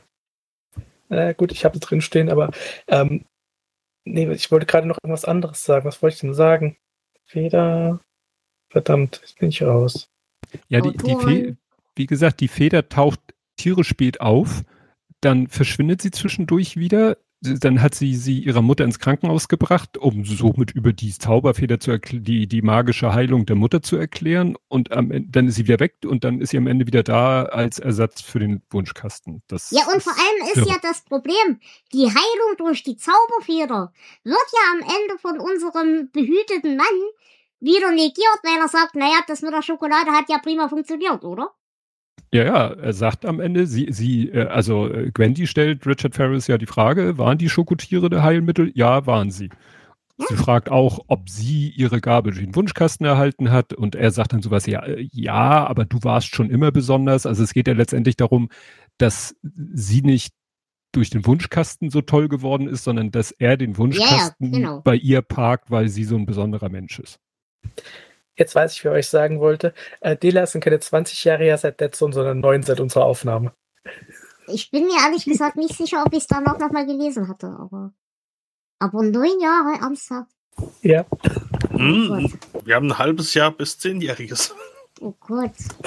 Äh, gut, ich habe es drin stehen, aber ähm, nee, ich wollte gerade noch irgendwas anderes sagen. Was wollte ich denn sagen? Feder. Verdammt, jetzt bin ich raus. Ja, die, die Autoren. Fe wie gesagt, die Feder taucht tierisch spät auf, dann verschwindet sie zwischendurch wieder, dann hat sie sie ihrer Mutter ins Krankenhaus gebracht, um somit über die Zauberfeder zu erkl- die, die magische Heilung der Mutter zu erklären und am Ende, dann ist sie wieder weg und dann ist sie am Ende wieder da als Ersatz für den Wunschkasten. Das Ja, und ist vor allem ist irre. ja das Problem, die Heilung durch die Zauberfeder wird ja am Ende von unserem behüteten Mann wieder negiert, weil er sagt, naja, das mit der Schokolade hat ja prima funktioniert, oder? Ja, ja, er sagt am Ende, sie, sie, äh, also äh, Gwendy stellt Richard Ferris ja die Frage, waren die Schokotiere der Heilmittel? Ja, waren sie. Sie fragt auch, ob sie ihre Gabe durch den Wunschkasten erhalten hat und er sagt dann sowas, ja, äh, ja, aber du warst schon immer besonders. Also es geht ja letztendlich darum, dass sie nicht durch den Wunschkasten so toll geworden ist, sondern dass er den Wunschkasten genau. bei ihr parkt, weil sie so ein besonderer Mensch ist. Jetzt weiß ich, wer euch sagen wollte. Äh, Dela sind keine zwanzig Jahre her seit Dead Zone, sondern neun seit unserer Aufnahme. Ich bin mir ehrlich gesagt nicht sicher, ob ich es dann auch noch mal gelesen hatte, aber aber neun Jahre, ernsthaft. Ja. Hm, wir haben ein halbes Jahr bis zehnjähriges. Oh Gott.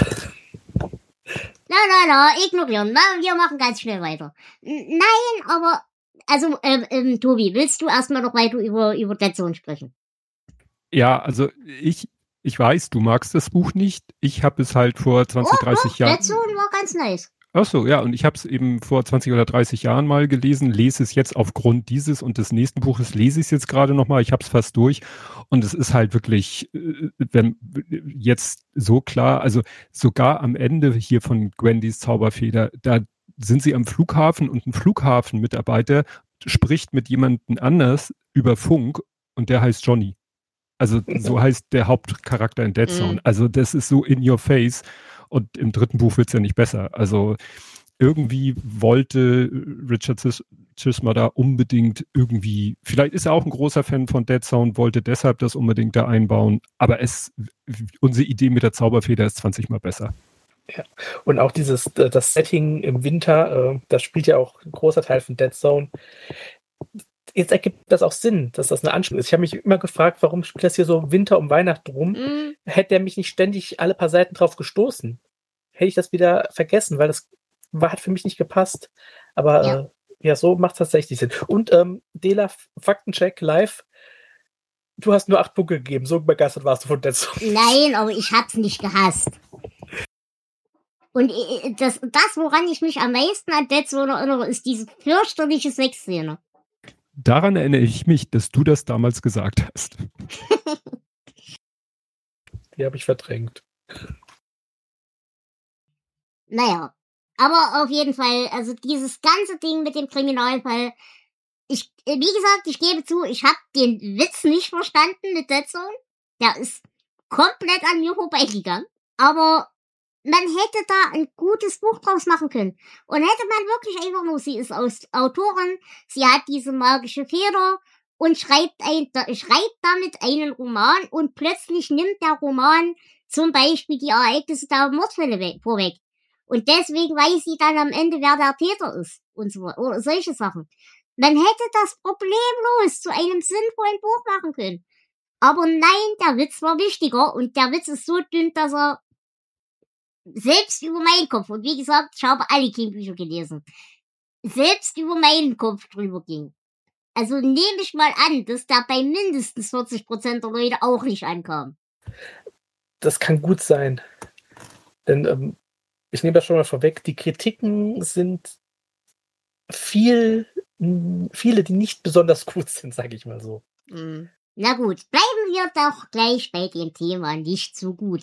Na, na, na, ignorieren. Na, wir machen ganz schnell weiter. N- Nein, aber, also, ähm, ähm, Tobi, willst du erstmal noch weiter über, über Dead Zone sprechen? Ja, also ich, ich weiß, du magst das Buch nicht. Ich habe es halt vor zwanzig, dreißig Jahren. Dead Zone war ganz nice. Ach so, ja, und ich habe es eben vor zwanzig oder dreißig Jahren mal gelesen, lese es jetzt aufgrund dieses und des nächsten Buches, lese ich es jetzt gerade nochmal, ich habe es fast durch und es ist halt wirklich, äh, wenn jetzt so klar, also sogar am Ende hier von Gwendys Zauberfeder, da sind sie am Flughafen und ein Flughafenmitarbeiter spricht mit jemandem anders über Funk und der heißt Johnny. Also so heißt der Hauptcharakter in Dead Zone. Mhm. Also das ist so in your face. Und im dritten Buch wird es ja nicht besser. Also irgendwie wollte Richard Cis- Chisma da unbedingt irgendwie, vielleicht ist er auch ein großer Fan von Dead Zone, wollte deshalb das unbedingt da einbauen. Aber es, unsere Idee mit der Zauberfeder ist zwanzig Mal besser. Und auch dieses, äh, das Setting im Winter, äh, das spielt ja auch ein großer Teil von Dead Zone. Jetzt ergibt das auch Sinn, dass das eine Anspielung ist. Ich habe mich immer gefragt, warum spielt das hier so im Winter um Weihnachten rum? Mhm. Hätte er mich nicht ständig alle paar Seiten drauf gestoßen, hätte ich das wieder vergessen, weil das war, hat für mich nicht gepasst. Aber Ja. äh, ja, so macht es tatsächlich Sinn. Und ähm, Dela, Faktencheck live. Du hast nur acht Punkte gegeben. So begeistert warst du von Dead Zone. Nein, aber ich hab's nicht gehasst. Und äh, das, das, woran ich mich am meisten an Dead Zone erinnere, ist diese fürchterliche Sexszene. Daran erinnere ich mich, dass du das damals gesagt hast. Die habe ich verdrängt. Naja, aber auf jeden Fall, also dieses ganze Ding mit dem Kriminalfall, ich, wie gesagt, ich gebe zu, ich habe den Witz nicht verstanden mit Dead Zone. Der ist komplett an mir vorbeigegangen. Aber man hätte da ein gutes Buch draus machen können. Und hätte man wirklich einfach nur, sie ist aus Autorin, sie hat diese magische Feder und schreibt, ein, schreibt damit einen Roman und plötzlich nimmt der Roman zum Beispiel die Ereignisse der Mordfälle weg, vorweg. Und deswegen weiß sie dann am Ende, wer der Täter ist und so, oder solche Sachen. Man hätte das problemlos zu einem sinnvollen Buch machen können. Aber nein, der Witz war wichtiger und der Witz ist so dünn, dass er selbst über meinen Kopf, und wie gesagt, ich habe alle King-Bücher gelesen, selbst über meinen Kopf drüber ging. Also nehme ich mal an, dass der bei mindestens vierzig Prozent der Leute auch nicht ankam. Das kann gut sein. Denn ähm, ich nehme das schon mal vorweg, die Kritiken sind viel, mh, viele, die nicht besonders gut sind, sage ich mal so. Mhm. Na gut, bleiben wir doch gleich bei dem Thema nicht so gut.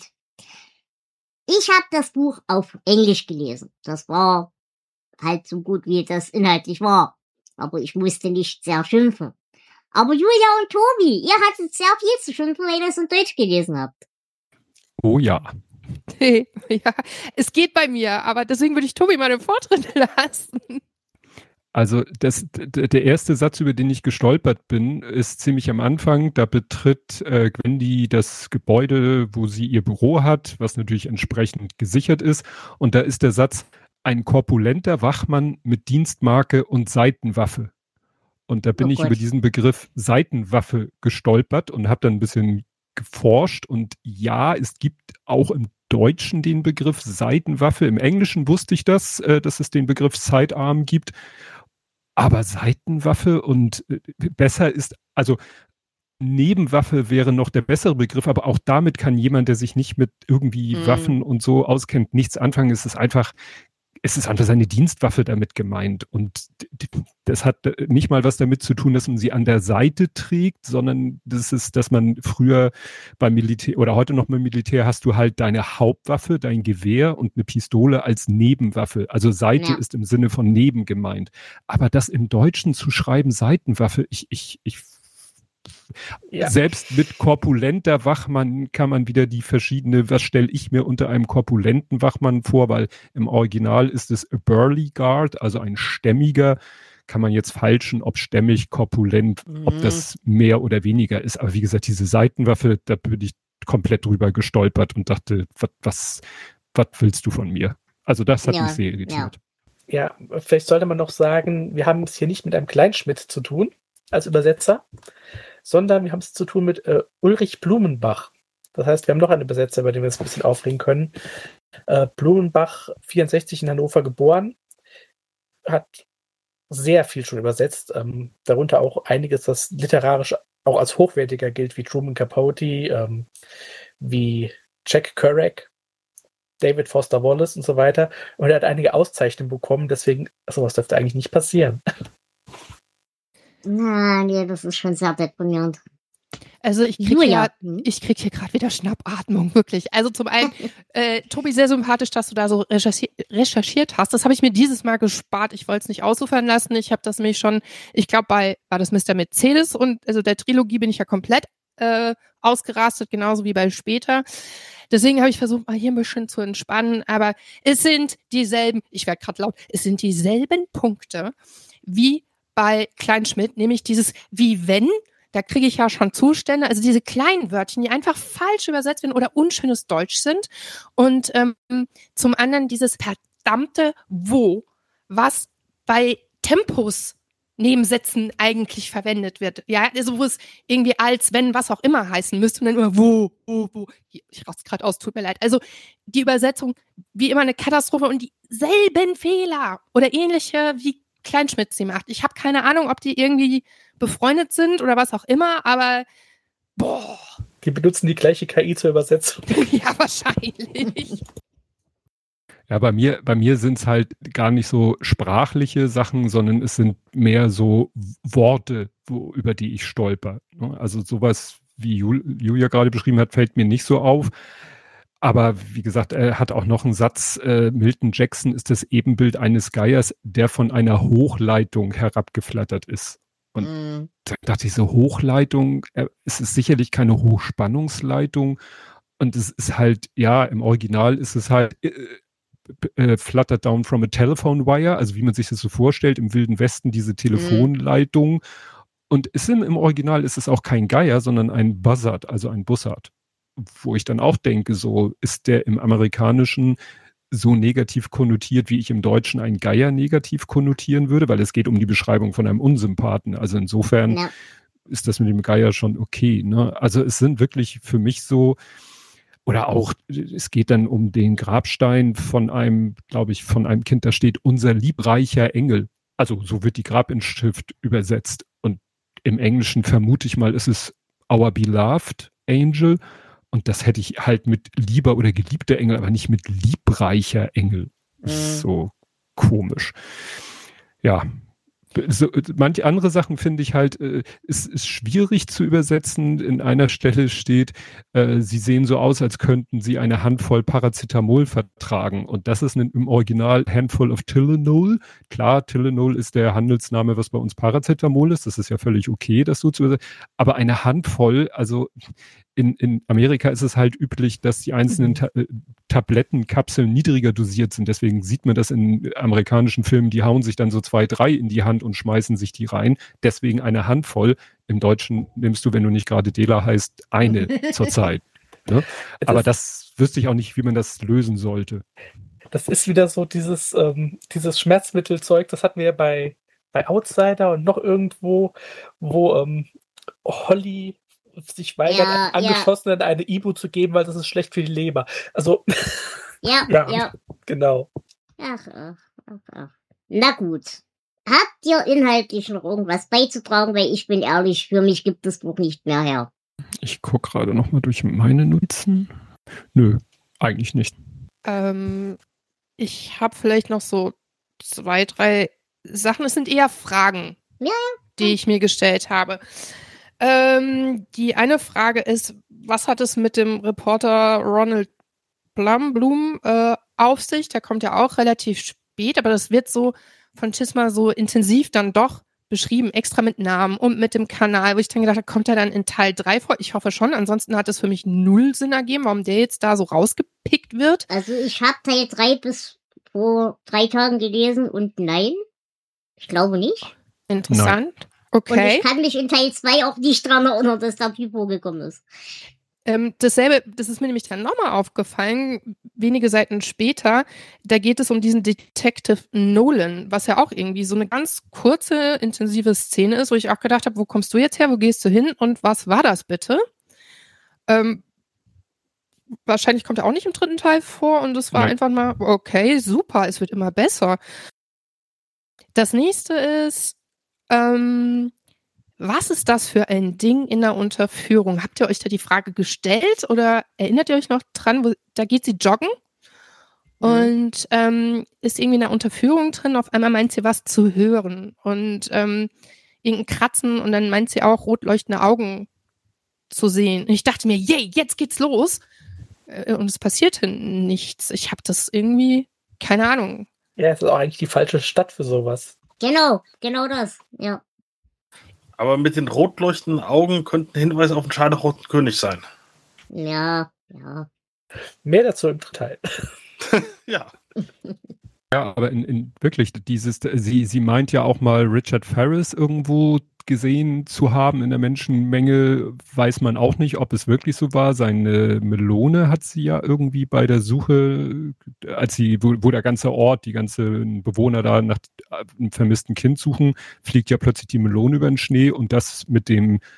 Ich habe das Buch auf Englisch gelesen. Das war halt so gut, wie das inhaltlich war. Aber ich musste nicht sehr schimpfen. Aber Julia und Tobi, ihr hattet sehr viel zu schimpfen, weil ihr es in Deutsch gelesen habt. Oh ja. Ja, es geht bei mir, aber deswegen würde ich Tobi mal den Vortritt lassen. Also das, d- der erste Satz, über den ich gestolpert bin, ist ziemlich am Anfang. Da betritt äh, Gwendy das Gebäude, wo sie ihr Büro hat, was natürlich entsprechend gesichert ist. Und da ist der Satz, ein korpulenter Wachmann mit Dienstmarke und Seitenwaffe. Und da bin Oh ich Gott. über diesen Begriff Seitenwaffe gestolpert und habe dann ein bisschen geforscht. Und ja, es gibt auch im Deutschen den Begriff Seitenwaffe. Im Englischen wusste ich das, äh, dass es den Begriff Sidearm gibt. Aber Seitenwaffe und äh, besser ist, also Nebenwaffe wäre noch der bessere Begriff, aber auch damit kann jemand, der sich nicht mit irgendwie Mhm. Waffen und so auskennt, nichts anfangen. Es ist einfach, es ist einfach seine Dienstwaffe damit gemeint. Und d- d- das hat äh, nicht mal was damit zu tun, dass man sie an der Seite trägt, sondern das ist, dass man früher beim Militär oder heute noch beim Militär hast du halt deine Hauptwaffe, dein Gewehr und eine Pistole als Nebenwaffe. Also Seite Ja. ist im Sinne von neben gemeint. Aber das im Deutschen zu schreiben, Seitenwaffe, ich, ich, ich Ja. selbst mit korpulenter Wachmann kann man wieder die verschiedene, was stelle ich mir unter einem korpulenten Wachmann vor, weil im Original ist es a burly guard, also ein stämmiger, kann man jetzt falschen, ob stämmig, korpulent, ob Mhm. das mehr oder weniger ist. Aber wie gesagt, diese Seitenwaffe, da bin ich komplett drüber gestolpert und dachte, was, was, was willst du von mir? Also das hat Ja, mich sehr irritiert. Ja, vielleicht sollte man noch sagen, wir haben es hier nicht mit einem Kleinschmidt zu tun, als Übersetzer, sondern wir haben es zu tun mit äh, Ulrich Blumenbach. Das heißt, wir haben noch einen Übersetzer, über den wir uns ein bisschen aufregen können. Äh, Blumenbach, vierundsechzig in Hannover geboren, hat sehr viel schon übersetzt, ähm, darunter auch einiges, das literarisch auch als hochwertiger gilt, wie Truman Capote, ähm, wie Jack Kerouac, David Foster Wallace und so weiter. Und er hat einige Auszeichnungen bekommen, deswegen, sowas dürfte eigentlich nicht passieren. Na, nee, das ist schon sehr deprimierend. Also ich krieg Julia. ja, hm? ich krieg hier gerade wieder Schnappatmung, wirklich. Also zum einen, äh, Tobi, sehr sympathisch, dass du da so recherchi recherchiert hast. Das habe ich mir dieses Mal gespart. Ich wollte es nicht ausufern lassen. Ich habe das nämlich schon, ich glaube, bei, war das Mister Mercedes und also der Trilogie bin ich ja komplett äh, ausgerastet, genauso wie bei später. Deswegen habe ich versucht, mal hier ein bisschen zu entspannen. Aber es sind dieselben, ich werde gerade laut, es sind dieselben Punkte wie bei Kleinschmidt, nämlich dieses wie wenn, da kriege ich ja schon Zustände, also diese kleinen Wörtchen, die einfach falsch übersetzt werden oder unschönes Deutsch sind. Und ähm, zum anderen dieses verdammte wo, was bei Tempos Nebensätzen eigentlich verwendet wird. Ja, also wo es irgendwie als, wenn, was auch immer heißen müsste und dann immer wo, wo, wo. Ich raste gerade aus, tut mir leid. Also die Übersetzung, wie immer eine Katastrophe und die denselben Fehler oder ähnliche, wie Kleinschmidt sie macht. Ich habe keine Ahnung, ob die irgendwie befreundet sind oder was auch immer, aber boah. Die benutzen die gleiche K I zur Übersetzung. Ja, wahrscheinlich. Ja, bei mir, bei mir sind es halt gar nicht so sprachliche Sachen, sondern es sind mehr so Worte, wo, über die ich stolper. Also sowas, wie Jul, Julia gerade beschrieben hat, fällt mir nicht so auf. Aber wie gesagt, er hat auch noch einen Satz, äh, Milton Jackson ist das Ebenbild eines Geiers, der von einer Hochleitung herabgeflattert ist. Und mm. da dachte ich so, Hochleitung, äh, es ist sicherlich keine Hochspannungsleitung. Und es ist halt, ja, im Original ist es halt äh, äh, fluttered down from a telephone wire, also wie man sich das so vorstellt, im Wilden Westen diese Telefonleitung. Mm. Und ist im, im Original ist es auch kein Geier, sondern ein Buzzard, also ein Bussard. Wo ich dann auch denke, so ist der im Amerikanischen so negativ konnotiert, wie ich im Deutschen einen Geier negativ konnotieren würde, weil es geht um die Beschreibung von einem Unsympathen. Also insofern ja. ist das mit dem Geier schon okay. Ne? Also es sind wirklich für mich so, oder auch, es geht dann um den Grabstein von einem, glaube ich, von einem Kind, da steht unser liebreicher Engel. Also so wird die Grabinschrift übersetzt. Und im Englischen vermute ich mal, ist es our beloved angel. Und das hätte ich halt mit lieber oder geliebter Engel, aber nicht mit liebreicher Engel. Das ist so komisch. Ja. So, manche andere Sachen finde ich halt, äh, ist, ist schwierig zu übersetzen. In einer Stelle steht, äh, sie sehen so aus, als könnten sie eine Handvoll Paracetamol vertragen. Und das ist ein, im Original Handful of Tylenol. Klar, Tylenol ist der Handelsname, was bei uns Paracetamol ist. Das ist ja völlig okay, das so zu übersetzen. Aber eine Handvoll, also in, in Amerika ist es halt üblich, dass die einzelnen Ta- Tablettenkapseln niedriger dosiert sind. Deswegen sieht man das in amerikanischen Filmen, die hauen sich dann so zwei, drei in die Hand und schmeißen sich die rein. Deswegen eine Handvoll. Im Deutschen nimmst du, wenn du nicht gerade Dela heißt, eine zur Zeit. Ne? Aber das wüsste ich auch nicht, wie man das lösen sollte. Das ist wieder so dieses, ähm, dieses Schmerzmittelzeug, das hatten wir ja bei, bei Outsider und noch irgendwo, wo ähm, Holly sich weigert, ja, Angeschossenen ja. eine Ibu zu geben, weil das ist schlecht für die Leber. Also, ja, ja, ja. Genau. Ach, ach, ach, ach. Na gut. Habt ihr inhaltlich noch irgendwas beizutragen? Weil ich bin ehrlich, für mich gibt das Buch nicht mehr her. Ich gucke gerade nochmal durch meine Notizen. Nö, eigentlich nicht. Ähm, ich habe vielleicht noch so zwei, drei Sachen. Es sind eher Fragen, ja, die ich mir gestellt habe. Ähm, die eine Frage ist, was hat es mit dem Reporter Ronald Blum, Blum äh, auf sich? Der kommt ja auch relativ spät, aber das wird so von Chisma so intensiv dann doch beschrieben, extra mit Namen und mit dem Kanal, wo ich dann gedacht habe, kommt er dann in Teil drei vor? Ich hoffe schon, ansonsten hat es für mich null Sinn ergeben, warum der jetzt da so rausgepickt wird. Also ich habe Teil drei bis vor drei Tagen gelesen und nein, ich glaube nicht. Interessant. Nein. Okay. Und ich kann mich in Teil zwei auch nicht dran erinnern, dass der Typ vorgekommen ist. Ähm, dasselbe, das ist mir nämlich dann nochmal aufgefallen, wenige Seiten später, da geht es um diesen Detective Nolan, was ja auch irgendwie so eine ganz kurze, intensive Szene ist, wo ich auch gedacht habe, wo kommst du jetzt her, wo gehst du hin und was war das bitte? Ähm, wahrscheinlich kommt er auch nicht im dritten Teil vor und es war Nein. einfach mal, okay, super, es wird immer besser. Das nächste ist, ähm, was ist das für ein Ding in der Unterführung? Habt ihr euch da die Frage gestellt oder erinnert ihr euch noch dran, wo, da geht sie joggen mhm. und ähm, ist irgendwie in der Unterführung drin, auf einmal meint sie was zu hören und ähm, irgendein Kratzen und dann meint sie auch rot leuchtende Augen zu sehen. Und ich dachte mir, yay, jetzt geht's los äh, und es passierte nichts. Ich habe das irgendwie, keine Ahnung. Ja, es ist auch eigentlich die falsche Stadt für sowas. Genau, genau das, ja. Aber mit den rot leuchtenden Augen könnten Hinweise auf den scharlachroten König sein. Ja, ja. Mehr dazu im Teil. Ja. Ja, aber in, in wirklich dieses, sie, sie meint ja auch mal Richard Ferris irgendwo gesehen zu haben in der Menschenmenge, weiß man auch nicht, ob es wirklich so war. Seine Melone hat sie ja irgendwie bei der Suche, als sie, wo, wo der ganze Ort, die ganzen Bewohner da nach einem vermissten Kind suchen, fliegt ja plötzlich die Melone über den Schnee und das mit dem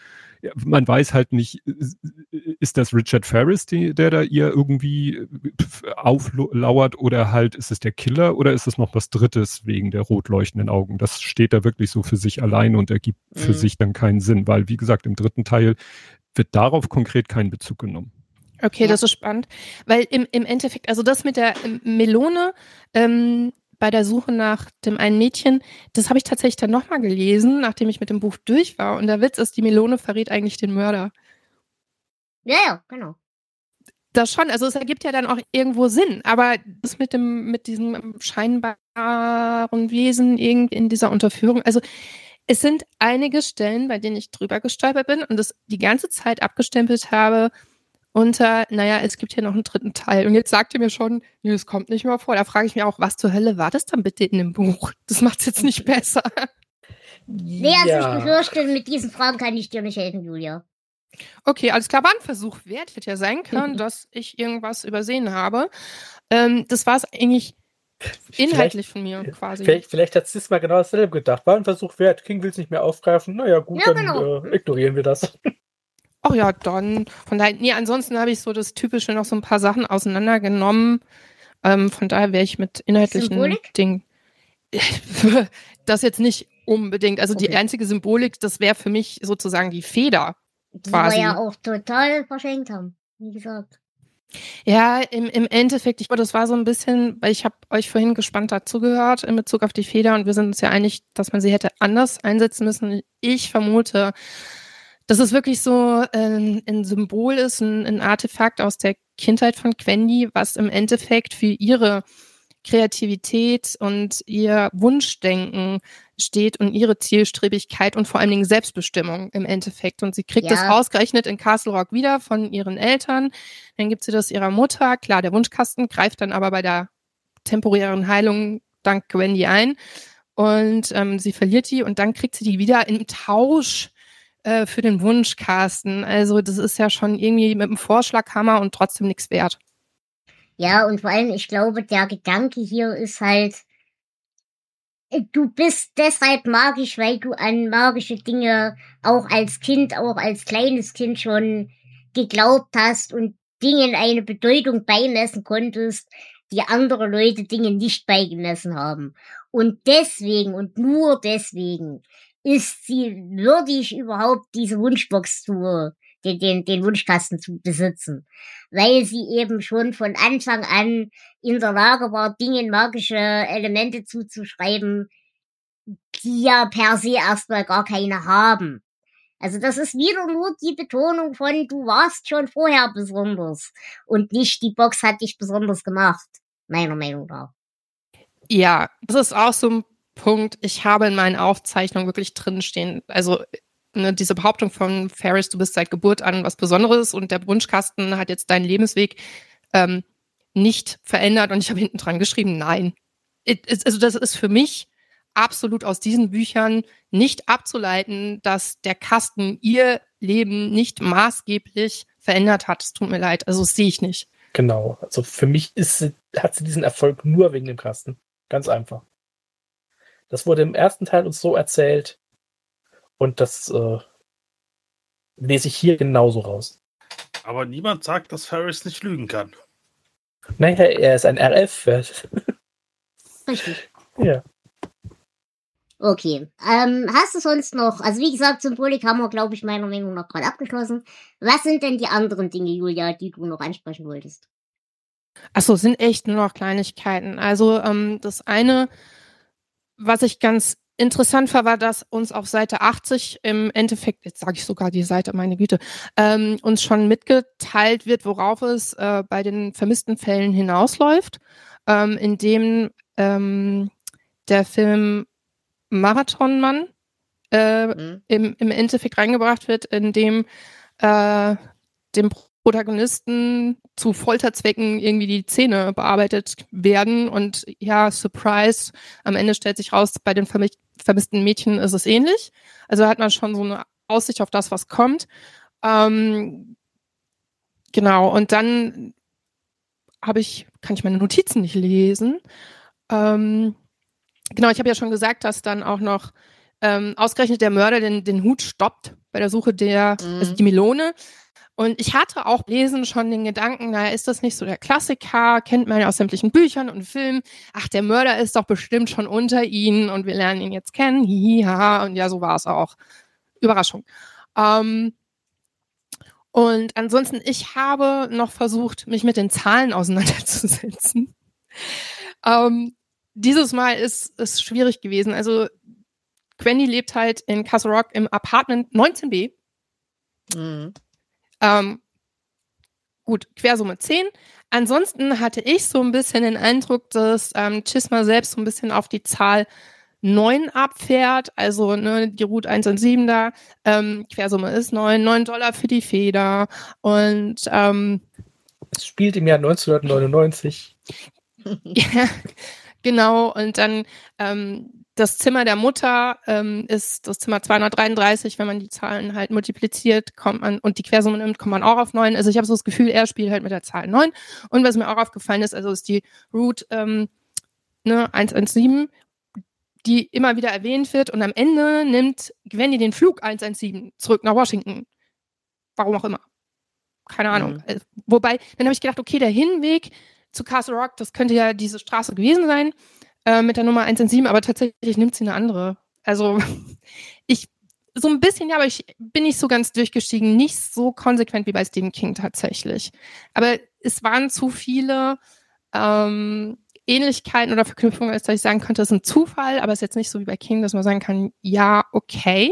man weiß halt nicht, ist das Richard Ferris, die, der da ihr irgendwie auflauert, oder halt ist es der Killer, oder ist es noch was Drittes wegen der rot leuchtenden Augen? Das steht da wirklich so für sich alleine und ergibt mhm. für sich dann keinen Sinn, weil, wie gesagt, im dritten Teil wird darauf konkret kein Bezug genommen. Okay, ja. Das ist spannend, weil im, im Endeffekt, also das mit der Melone, ähm, bei der Suche nach dem einen Mädchen, das habe ich tatsächlich dann nochmal gelesen, nachdem ich mit dem Buch durch war. Und der Witz ist, die Melone verrät eigentlich den Mörder. Ja, ja, genau. Das schon, also es ergibt ja dann auch irgendwo Sinn. Aber das mit dem, mit diesem scheinbaren Wesen irgendwie in dieser Unterführung, also es sind einige Stellen, bei denen ich drüber gestolpert bin und das die ganze Zeit abgestempelt habe unter, naja, es gibt hier noch einen dritten Teil. Und jetzt sagt ihr mir schon, nee, es kommt nicht mehr vor. Da frage ich mich auch, was zur Hölle war das dann bitte in dem Buch? Das macht es jetzt nicht besser. Nee, also ja. Ich befürchte, mit diesen Fragen kann ich dir nicht helfen, Julia. Okay, alles klar, war ein Versuch wert. Hätte ja sein können, mhm. dass ich irgendwas übersehen habe. Ähm, das war es eigentlich inhaltlich vielleicht, von mir quasi. Vielleicht, vielleicht hat Sisma genau dasselbe gedacht. War ein Versuch wert. King will es nicht mehr aufgreifen. Naja, gut, ja, dann genau. äh, ignorieren wir das. Ach ja, dann. Von daher, nee, ansonsten habe ich so das Typische noch so ein paar Sachen auseinandergenommen. Ähm, von daher wäre ich mit inhaltlichen Symbolik? Dingen. Das jetzt nicht unbedingt. Also okay. Die einzige Symbolik, das wäre für mich sozusagen die Feder. Die quasi. Wir ja auch total verschenkt haben, wie gesagt. Ja, im, im Endeffekt, ich, das war so ein bisschen, weil ich habe euch vorhin gespannt dazugehört in Bezug auf die Feder und wir sind uns ja einig, dass man sie hätte anders einsetzen müssen. Ich vermute, dass es wirklich so äh, ein Symbol ist, ein, ein Artefakt aus der Kindheit von Quendi, was im Endeffekt für ihre Kreativität und ihr Wunschdenken steht und ihre Zielstrebigkeit und vor allen Dingen Selbstbestimmung im Endeffekt. Und sie kriegt ja. das ausgerechnet in Castle Rock wieder von ihren Eltern. Dann gibt sie das ihrer Mutter. Klar, der Wunschkasten greift dann aber bei der temporären Heilung dank Gwendy ein. Und ähm, sie verliert die und dann kriegt sie die wieder im Tausch äh, für den Wunschkasten. Also das ist ja schon irgendwie mit dem Vorschlaghammer und trotzdem nichts wert. Ja, und vor allem, ich glaube, der Gedanke hier ist halt, du bist deshalb magisch, weil du an magische Dinge auch als Kind, auch als kleines Kind schon geglaubt hast und Dingen eine Bedeutung beimessen konntest, die andere Leute Dinge nicht beigemessen haben. Und deswegen und nur deswegen ist sie würdig, überhaupt diese Wunschbox zu Den, den, den Wunschkasten zu besitzen, weil sie eben schon von Anfang an in der Lage war, Dingen magische Elemente zuzuschreiben, die ja per se erstmal gar keine haben. Also das ist wieder nur die Betonung von, du warst schon vorher besonders und nicht die Box hat dich besonders gemacht, meiner Meinung nach. Ja, das ist auch so ein Punkt, ich habe in meinen Aufzeichnungen wirklich drinstehen, also Ne, diese Behauptung von Ferris, du bist seit Geburt an was Besonderes und der Wunschkasten hat jetzt deinen Lebensweg ähm, nicht verändert und ich habe hinten dran geschrieben, nein. It, it, also das ist für mich absolut aus diesen Büchern nicht abzuleiten, dass der Kasten ihr Leben nicht maßgeblich verändert hat. Es tut mir leid, also das sehe ich nicht. Genau, also für mich ist, hat sie diesen Erfolg nur wegen dem Kasten. Ganz einfach. Das wurde im ersten Teil uns so erzählt, und das äh, lese ich hier genauso raus. Aber niemand sagt, dass Ferris nicht lügen kann. Naja, er ist ein R F. Richtig. Ja. Okay. Ähm, hast du sonst noch, also wie gesagt, Symbolik haben wir, glaube ich, meiner Meinung nach gerade abgeschlossen. Was sind denn die anderen Dinge, Julia, die du noch ansprechen wolltest? Achso, es sind echt nur noch Kleinigkeiten. Also ähm, das eine, was ich ganz interessant war, war, dass uns auf Seite achtzig im Endeffekt, jetzt sage ich sogar die Seite, meine Güte, ähm, uns schon mitgeteilt wird, worauf es äh, bei den vermissten Fällen hinausläuft, ähm, indem ähm, der Film Marathonmann äh, mhm. im, im Endeffekt reingebracht wird, in dem äh, dem Protagonisten zu Folterzwecken irgendwie die Zähne bearbeitet werden und ja, Surprise, am Ende stellt sich raus, bei den vermi- vermissten Mädchen ist es ähnlich. Also hat man schon so eine Aussicht auf das, was kommt. Ähm, genau, und dann habe ich, kann ich meine Notizen nicht lesen. Ähm, genau, ich habe ja schon gesagt, dass dann auch noch ähm, ausgerechnet der Mörder den, den Hut stoppt bei der Suche der, Mhm. also die Melone. Und ich hatte auch lesen schon den Gedanken, naja, ist das nicht so der Klassiker? Kennt man ja aus sämtlichen Büchern und Filmen. Ach, der Mörder ist doch bestimmt schon unter ihnen und wir lernen ihn jetzt kennen. Hihiha. Und ja, so war es auch. Überraschung. Ähm, und ansonsten, ich habe noch versucht, mich mit den Zahlen auseinanderzusetzen. ähm, dieses Mal ist es schwierig gewesen. Also Gwenny lebt halt in Castle Rock im Apartment neunzehn b. Mhm. Ähm, gut, Quersumme zehn. Ansonsten hatte ich so ein bisschen den Eindruck, dass ähm, Chisma selbst so ein bisschen auf die Zahl neun abfährt. Also ne, die Route eins und sieben da. Ähm, Quersumme ist neun, neun Dollar für die Feder. Und ähm, Es spielt im Jahr neunzehnhundertneunundneunzig. ja, genau. Und dann ähm, das Zimmer der Mutter ähm, ist das Zimmer zweihundertdreiunddreißig. Wenn man die Zahlen halt multipliziert, kommt man und die Quersumme nimmt, kommt man auch auf neun. Also ich habe so das Gefühl, er spielt halt mit der Zahl neun. Und was mir auch aufgefallen ist, also ist die Route ähm, ne, eins eins sieben, die immer wieder erwähnt wird. Und am Ende nimmt Gwenny den Flug eins eins sieben zurück nach Washington. Warum auch immer. Keine Ahnung. Mhm. Also, wobei, dann habe ich gedacht, okay, der Hinweg zu Castle Rock, das könnte ja diese Straße gewesen sein, äh, mit der Nummer eins eins sieben, aber tatsächlich nimmt sie eine andere. Also ich, so ein bisschen, ja, aber ich bin nicht so ganz durchgestiegen, nicht so konsequent wie bei Stephen King tatsächlich. Aber es waren zu viele ähm, Ähnlichkeiten oder Verknüpfungen, als dass ich sagen könnte, das ist ein Zufall, aber es ist jetzt nicht so wie bei King, dass man sagen kann, ja, okay.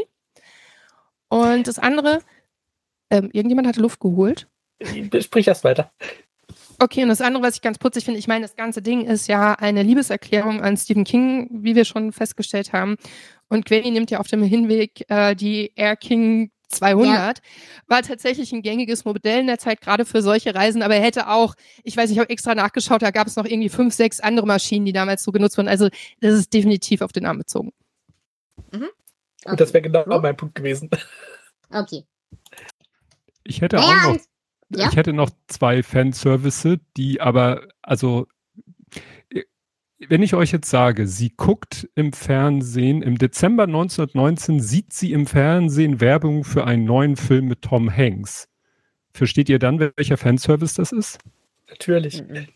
Und das andere, ähm, irgendjemand hatte Luft geholt. Sprich erst weiter. Okay, und das andere, was ich ganz putzig finde, ich meine, das ganze Ding ist ja eine Liebeserklärung an Stephen King, wie wir schon festgestellt haben. Und Gwenny nimmt ja auf dem Hinweg äh, die Air King zweihundert. Ja. War tatsächlich ein gängiges Modell in der Zeit, gerade für solche Reisen, aber er hätte auch, ich weiß nicht, ich habe extra nachgeschaut, da gab es noch irgendwie fünf, sechs andere Maschinen, die damals so genutzt wurden. Also das ist definitiv auf den Arm bezogen. Mhm. Okay. Und das wäre genau So. mein Punkt gewesen. Okay. Ich hätte Naja, auch noch, und- ja? ich hätte noch zwei Fanservice, die aber, also, wenn ich euch jetzt sage, sie guckt im Fernsehen, im Dezember neunzehnhundertneunzehn sieht sie im Fernsehen Werbung für einen neuen Film mit Tom Hanks. Versteht ihr dann, welcher Fanservice das ist? Natürlich. Mhm.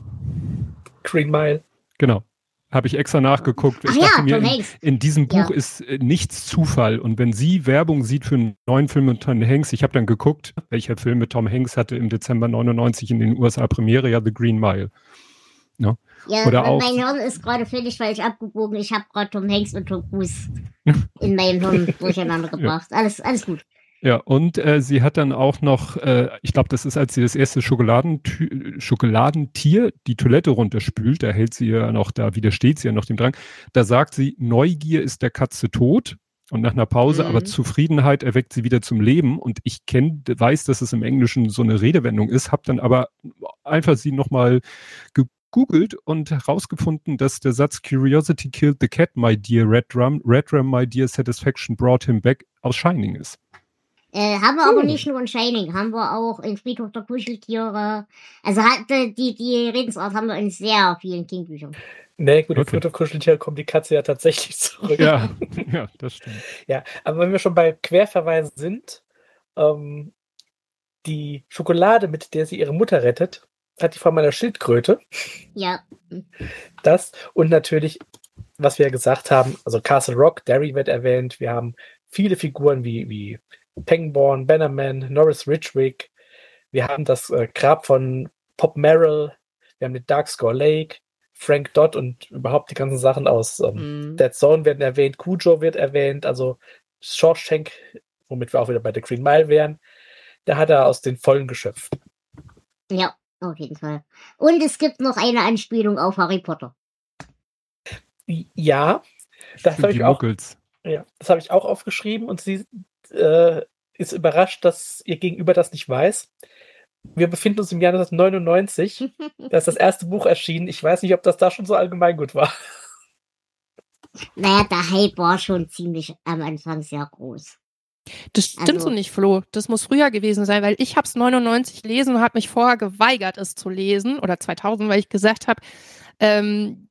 Green Mile. Genau. Habe ich extra nachgeguckt. Ich Ach dachte ja, mir, Tom in, Hanks. in diesem Buch Ja. ist äh, nichts Zufall. Und wenn sie Werbung sieht für einen neuen Film mit Tom Hanks, ich habe dann geguckt, welcher Film mit Tom Hanks hatte im Dezember neunundneunzig in den U S A Premiere, ja, The Green Mile. Ja. Ja, Oder mein auch- Hirn ist gerade völlig falsch abgebogen. Ich habe gerade Tom Hanks und Tom Cruise in meinem Hirn durcheinander gebracht. Alles, alles gut. Ja, und äh, sie hat dann auch noch, äh, ich glaube, das ist, als sie das erste Schokoladentü- Schokoladentier die Toilette runterspült, da hält sie ja noch, da widersteht sie ja noch dem Drang, da sagt sie, Neugier ist der Katze tot. Und nach einer Pause, Mhm. aber Zufriedenheit erweckt sie wieder zum Leben. Und ich kenn, weiß, dass es im Englischen so eine Redewendung ist, habe dann aber einfach sie nochmal gegoogelt und herausgefunden, dass der Satz Curiosity killed the cat, my dear Red Rum, Red Rum, my dear satisfaction brought him back aus Shining ist. Äh, haben wir aber Hm. nicht nur in Shining, haben wir auch in Friedhof der Kuscheltiere. Also hat, äh, die, die Redensart haben wir in sehr vielen King-Büchern. Nee, gut, im Okay. Friedhof Kuscheltier kommt die Katze ja tatsächlich zurück. Ja, ja, das stimmt. Ja, aber wenn wir schon bei Querverweisen sind, ähm, die Schokolade, mit der sie ihre Mutter rettet, hat die Form einer Schildkröte. Ja. Das und natürlich, was wir ja gesagt haben, also Castle Rock, Derry wird erwähnt. Wir haben viele Figuren wie, wie Pangborn, Bannerman, Norris Ridgwick. Wir haben das äh, Grab von Pop Merrill. Wir haben den Darkscore Lake, Frank Dodd und überhaupt die ganzen Sachen aus ähm, Mhm. Dead Zone werden erwähnt, Cujo wird erwähnt, also Shawshank, womit wir auch wieder bei The Green Mile wären. Da hat er aus den Vollen geschöpft. Ja, auf jeden Fall. Und es gibt noch eine Anspielung auf Harry Potter. Ja, das Für habe die ich auch. Muggels. Ja, das habe ich auch aufgeschrieben und sie äh, ist überrascht, dass ihr Gegenüber das nicht weiß. Wir befinden uns im Jahr neunzehnhundertneunundneunzig. Da ist das erste Buch erschienen. Ich weiß nicht, ob das da schon so allgemeingut war. Naja, der Hype war schon ziemlich am Anfang sehr groß. Das stimmt Also- so nicht, Flo. Das muss früher gewesen sein, weil ich habe es neunundneunzig gelesen und habe mich vorher geweigert, es zu lesen, oder zweitausend, weil ich gesagt habe, ähm,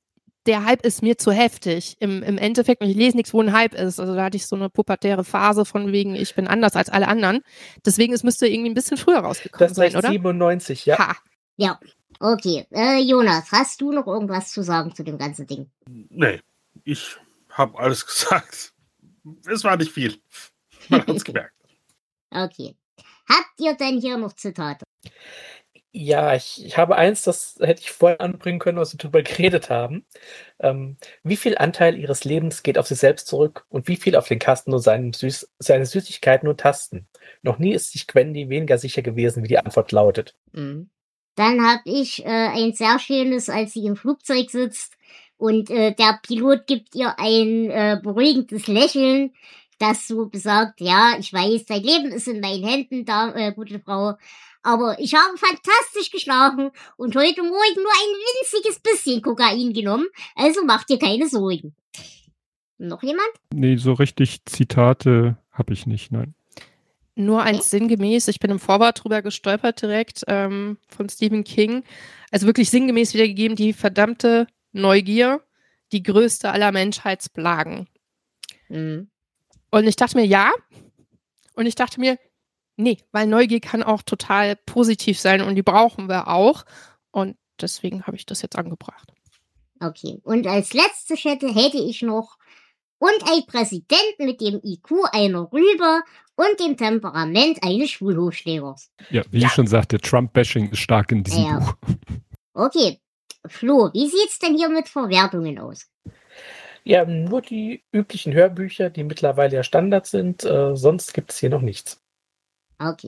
der Hype ist mir zu heftig im, im Endeffekt. Und ich lese nichts, wo ein Hype ist. Also da hatte ich so eine pubertäre Phase von wegen, ich bin anders als alle anderen. Deswegen, es müsste irgendwie ein bisschen früher rausgekommen Das sein, ist oder? siebenundneunzig, ja. Ha. Ja, okay. Äh, Jonas, hast du noch irgendwas zu sagen zu dem ganzen Ding? Nee, ich habe alles gesagt. Es war nicht viel. Man hat es gemerkt. Okay. Habt ihr denn hier noch Zitate? Ja, ich, ich habe eins, das hätte ich vorher anbringen können, als wir darüber geredet haben. Ähm, wie viel Anteil ihres Lebens geht auf sich selbst zurück und wie viel auf den Kasten und seinen Süß seine Süßigkeiten und Tasten? Noch nie ist sich Gwendy weniger sicher gewesen, wie die Antwort lautet. Mhm. Dann habe ich äh, ein sehr schönes, als sie im Flugzeug sitzt und äh, der Pilot gibt ihr ein äh, beruhigendes Lächeln, das so besagt, ja, ich weiß, dein Leben ist in meinen Händen, da, äh, gute Frau, aber ich habe fantastisch geschlafen und heute Morgen nur ein winziges bisschen Kokain genommen, also mach dir keine Sorgen. Noch jemand? Nee, so richtig Zitate habe ich nicht, nein. Nur eins sinngemäß, ich bin im Vorwort drüber gestolpert direkt ähm, von Stephen King. Also wirklich sinngemäß wiedergegeben, die verdammte Neugier, die größte aller Menschheitsplagen. Mhm. Und ich dachte mir, ja. Und ich dachte mir, nee, weil Neugier kann auch total positiv sein und die brauchen wir auch. Und deswegen habe ich das jetzt angebracht. Okay, und als letztes hätte, hätte ich noch und ein Präsident mit dem I Q einer Rübe und dem Temperament eines Schulhofschlägers. Ja, wie Ja. ich schon sagte, Trump-Bashing ist stark in diesem Ja. Buch. Okay, Flo, wie sieht's denn hier mit Verwertungen aus? Ja, nur die üblichen Hörbücher, die mittlerweile ja Standard sind. Äh, sonst gibt es hier noch nichts. Okay.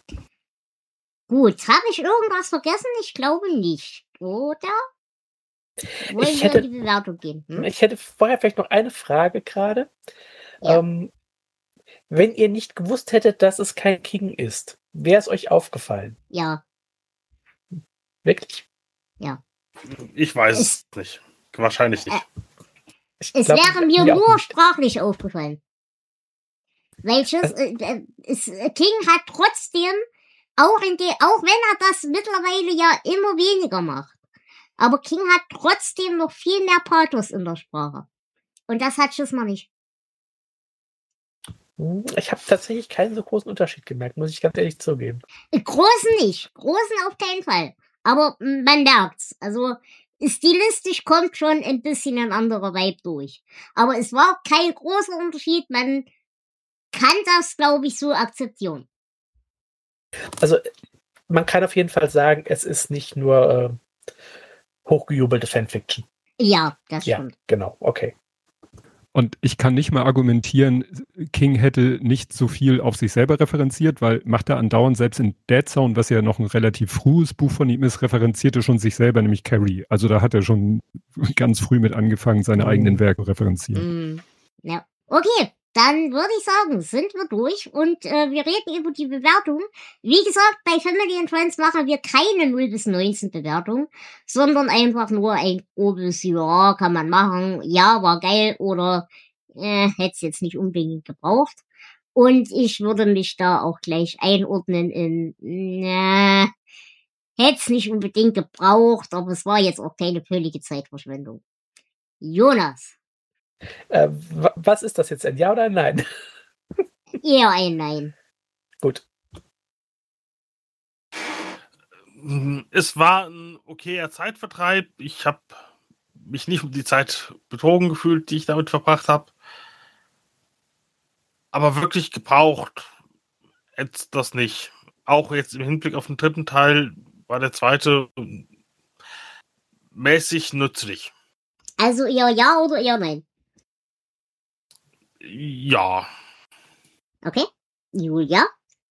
Gut, habe ich irgendwas vergessen? Ich glaube nicht, oder? Wollen Ich wir hätte- in die Bewertung gehen? Hm? Ich hätte vorher vielleicht noch eine Frage gerade. Ja. Ähm, wenn ihr nicht gewusst hättet, dass es kein King ist, wäre es euch aufgefallen? Ja, Wirklich? Ich weiß es nicht. Wahrscheinlich nicht. Ich es glaub, wäre mir ja auch nur nicht. sprachlich aufgefallen. Welches, Also- äh, äh, es, äh, King hat trotzdem, auch in de, auch wenn er das mittlerweile ja immer weniger macht, aber King hat trotzdem noch viel mehr Pathos in der Sprache. Und das hat Schisma nicht. Hm, Ich habe tatsächlich keinen so großen Unterschied gemerkt, muss ich ganz ehrlich zugeben. Äh, Großen nicht. Großen auf keinen Fall. Aber mm, man merkt's. Also stilistisch kommt schon ein bisschen ein anderer Vibe durch. Aber es war kein großer Unterschied. Man kann das, glaube ich, so akzeptieren. Also man kann auf jeden Fall sagen, es ist nicht nur äh, hochgejubelte Fanfiction. Ja, das Ja, stimmt. genau, okay. Und ich kann nicht mal argumentieren, King hätte nicht so viel auf sich selber referenziert, weil macht er andauernd, selbst in Dead Zone, was ja noch ein relativ frühes Buch von ihm ist, referenziert er schon sich selber, nämlich Carrie. Also da hat er schon ganz früh mit angefangen, seine Mhm. eigenen Werke referenzieren. Mm, ja. Okay, dann würde ich sagen, sind wir durch und äh, wir reden über die Bewertung. Wie gesagt, bei Family and Friends machen wir keine null bis neunzehn Bewertung, sondern einfach nur ein grobes, ja, kann man machen, ja, war geil oder äh, hätte es jetzt nicht unbedingt gebraucht. Und ich würde mich da auch gleich einordnen in, na, hätte es nicht unbedingt gebraucht, aber es war jetzt auch keine völlige Zeitverschwendung. Jonas, Äh, wa- was ist das jetzt, ein Ja oder ein Nein? eher ein Nein. Gut. Es war ein okayer Zeitvertreib. Ich habe mich nicht um die Zeit betrogen gefühlt, die ich damit verbracht habe. Aber wirklich gebraucht hätte das nicht. Auch jetzt im Hinblick auf den dritten Teil war der zweite mäßig nützlich. Also eher ja oder eher nein? Ja. Okay. Julia?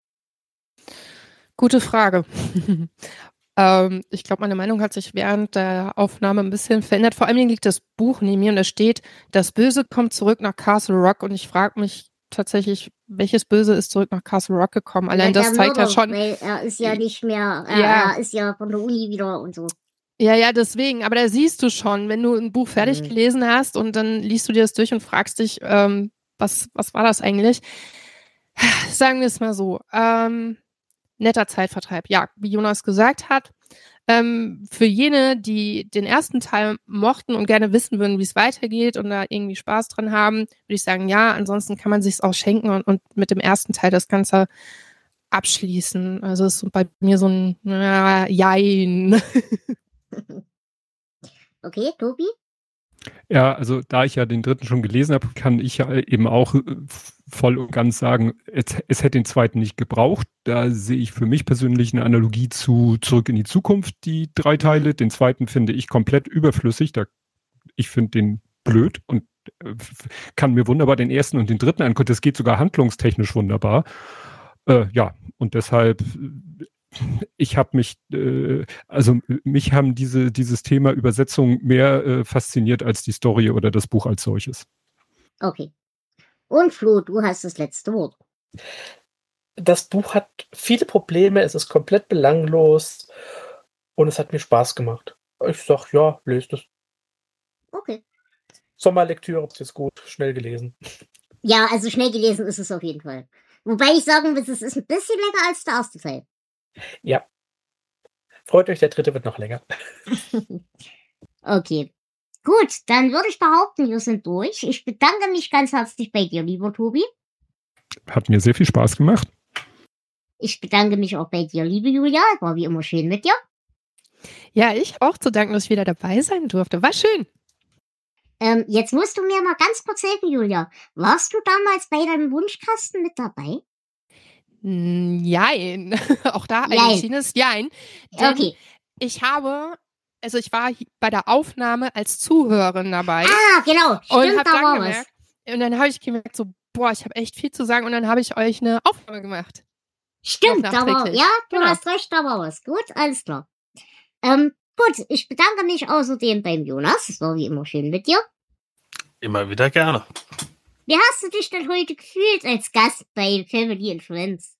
Gute Frage. ähm, ich glaube, meine Meinung hat sich während der Aufnahme ein bisschen verändert. Vor allem liegt das Buch neben mir und da steht, das Böse kommt zurück nach Castle Rock und ich frage mich tatsächlich, welches Böse ist zurück nach Castle Rock gekommen? Allein Ja, das der zeigt ja Mörder, schon. Weil er ist ja nicht mehr, äh, Ja. er ist ja von der Uni wieder und so. Ja, ja, deswegen. Aber da siehst du schon, wenn du ein Buch fertig Mhm. gelesen hast und dann liest du dir das durch und fragst dich, ähm, was, was war das eigentlich? Sagen wir es mal so. Ähm, netter Zeitvertreib. Ja, wie Jonas gesagt hat, Ähm, für jene, die den ersten Teil mochten und gerne wissen würden, wie es weitergeht und da irgendwie Spaß dran haben, würde ich sagen, ja, ansonsten kann man sich es auch schenken und, und mit dem ersten Teil das Ganze abschließen. Also es ist bei mir so ein ja, Jein. Okay, Tobi? Ja, also da ich ja den dritten schon gelesen habe, kann ich ja eben auch äh, voll und ganz sagen, es, es hätte den zweiten nicht gebraucht. Da sehe ich für mich persönlich eine Analogie zu Zurück in die Zukunft, die drei Teile. Den zweiten finde ich komplett überflüssig. Da, ich finde den blöd und äh, kann mir wunderbar den ersten und den dritten angucken. Das geht sogar handlungstechnisch wunderbar. Äh, ja, und deshalb ich habe mich, äh, also mich haben diese, dieses Thema Übersetzung mehr äh, fasziniert als die Story oder das Buch als solches. Okay. Und Flo, du hast das letzte Wort. Das Buch hat viele Probleme, es ist komplett belanglos und es hat mir Spaß gemacht. Ich sag, ja, lest es. Okay. Sommerlektüre ist gut, schnell gelesen. Ja, also schnell gelesen ist es auf jeden Fall. Wobei ich sagen muss, es ist ein bisschen länger als der erste Teil. Ja. Freut euch, der dritte wird noch länger. Okay. Gut, dann würde ich behaupten, wir sind durch. Ich bedanke mich ganz herzlich bei dir, lieber Tobi. Hat mir sehr viel Spaß gemacht. Ich bedanke mich auch bei dir, liebe Julia. War wie immer schön mit dir. Ja, ich auch zu danken, dass ich wieder dabei sein durfte. War schön. Ähm, jetzt musst du mir mal ganz kurz helfen, Julia. Warst du damals bei deinem Wunschkasten mit dabei? Jein. Auch da ein Jein. entschiedenes Jein. Denn Okay. ich habe, also ich war bei der Aufnahme als Zuhörerin dabei. Ah, genau. und Stimmt, hab da dann war was. gemerkt, und dann habe ich gemerkt, so, boah, ich habe echt viel zu sagen und dann habe ich euch eine Aufnahme gemacht. Stimmt, Noch da war, nachträglich. ja, du Genau. hast recht, da war was. Gut, alles klar. Ähm, gut, ich bedanke mich außerdem beim Jonas. Es war wie immer schön mit dir. Immer wieder gerne. Wie hast du dich denn heute gefühlt als Gast bei Family and Friends?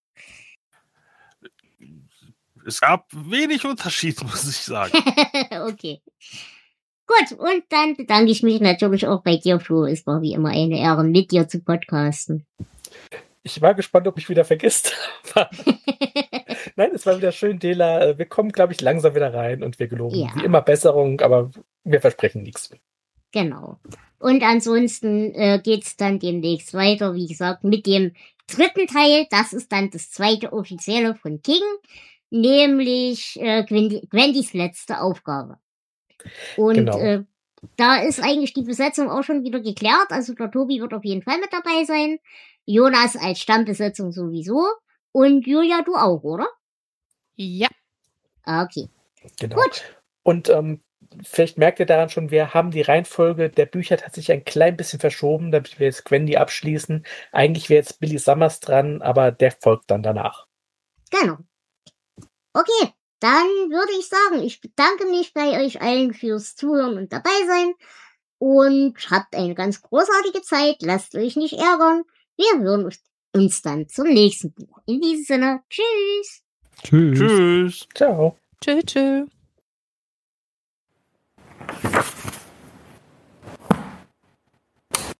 Es gab wenig Unterschied, muss ich sagen. Okay. Gut, und dann bedanke ich mich natürlich auch bei dir, Flo. Es war wie immer eine Ehre, mit dir zu podcasten. Ich war gespannt, ob ich wieder vergisst. Nein, es war wieder schön, Dela. Wir kommen, glaube ich, langsam wieder rein und wir geloben Ja. wie immer Besserung, aber wir versprechen nichts. Genau. Und ansonsten äh, geht's dann demnächst weiter, wie gesagt, mit dem dritten Teil. Das ist dann das zweite offizielle von King, nämlich äh, Gwendy, Gwendys letzte Aufgabe. Und Genau. äh, da ist eigentlich die Besetzung auch schon wieder geklärt. Also der Tobi wird auf jeden Fall mit dabei sein. Jonas als Stammbesetzung sowieso. Und Julia, du auch, oder? Ja. Okay. Genau. Gut. Und ähm, vielleicht merkt ihr daran schon, wir haben die Reihenfolge der Bücher tatsächlich ein klein bisschen verschoben, damit wir jetzt Gwendy abschließen. Eigentlich wäre jetzt Billy Summers dran, aber der folgt dann danach. Genau. Okay, dann würde ich sagen, ich bedanke mich bei euch allen fürs Zuhören und dabei sein. Und habt eine ganz großartige Zeit. Lasst euch nicht ärgern. Wir hören uns dann zum nächsten Buch. In diesem Sinne, tschüss. Tschüss. Tschüss. Ciao. Tschö, tschö.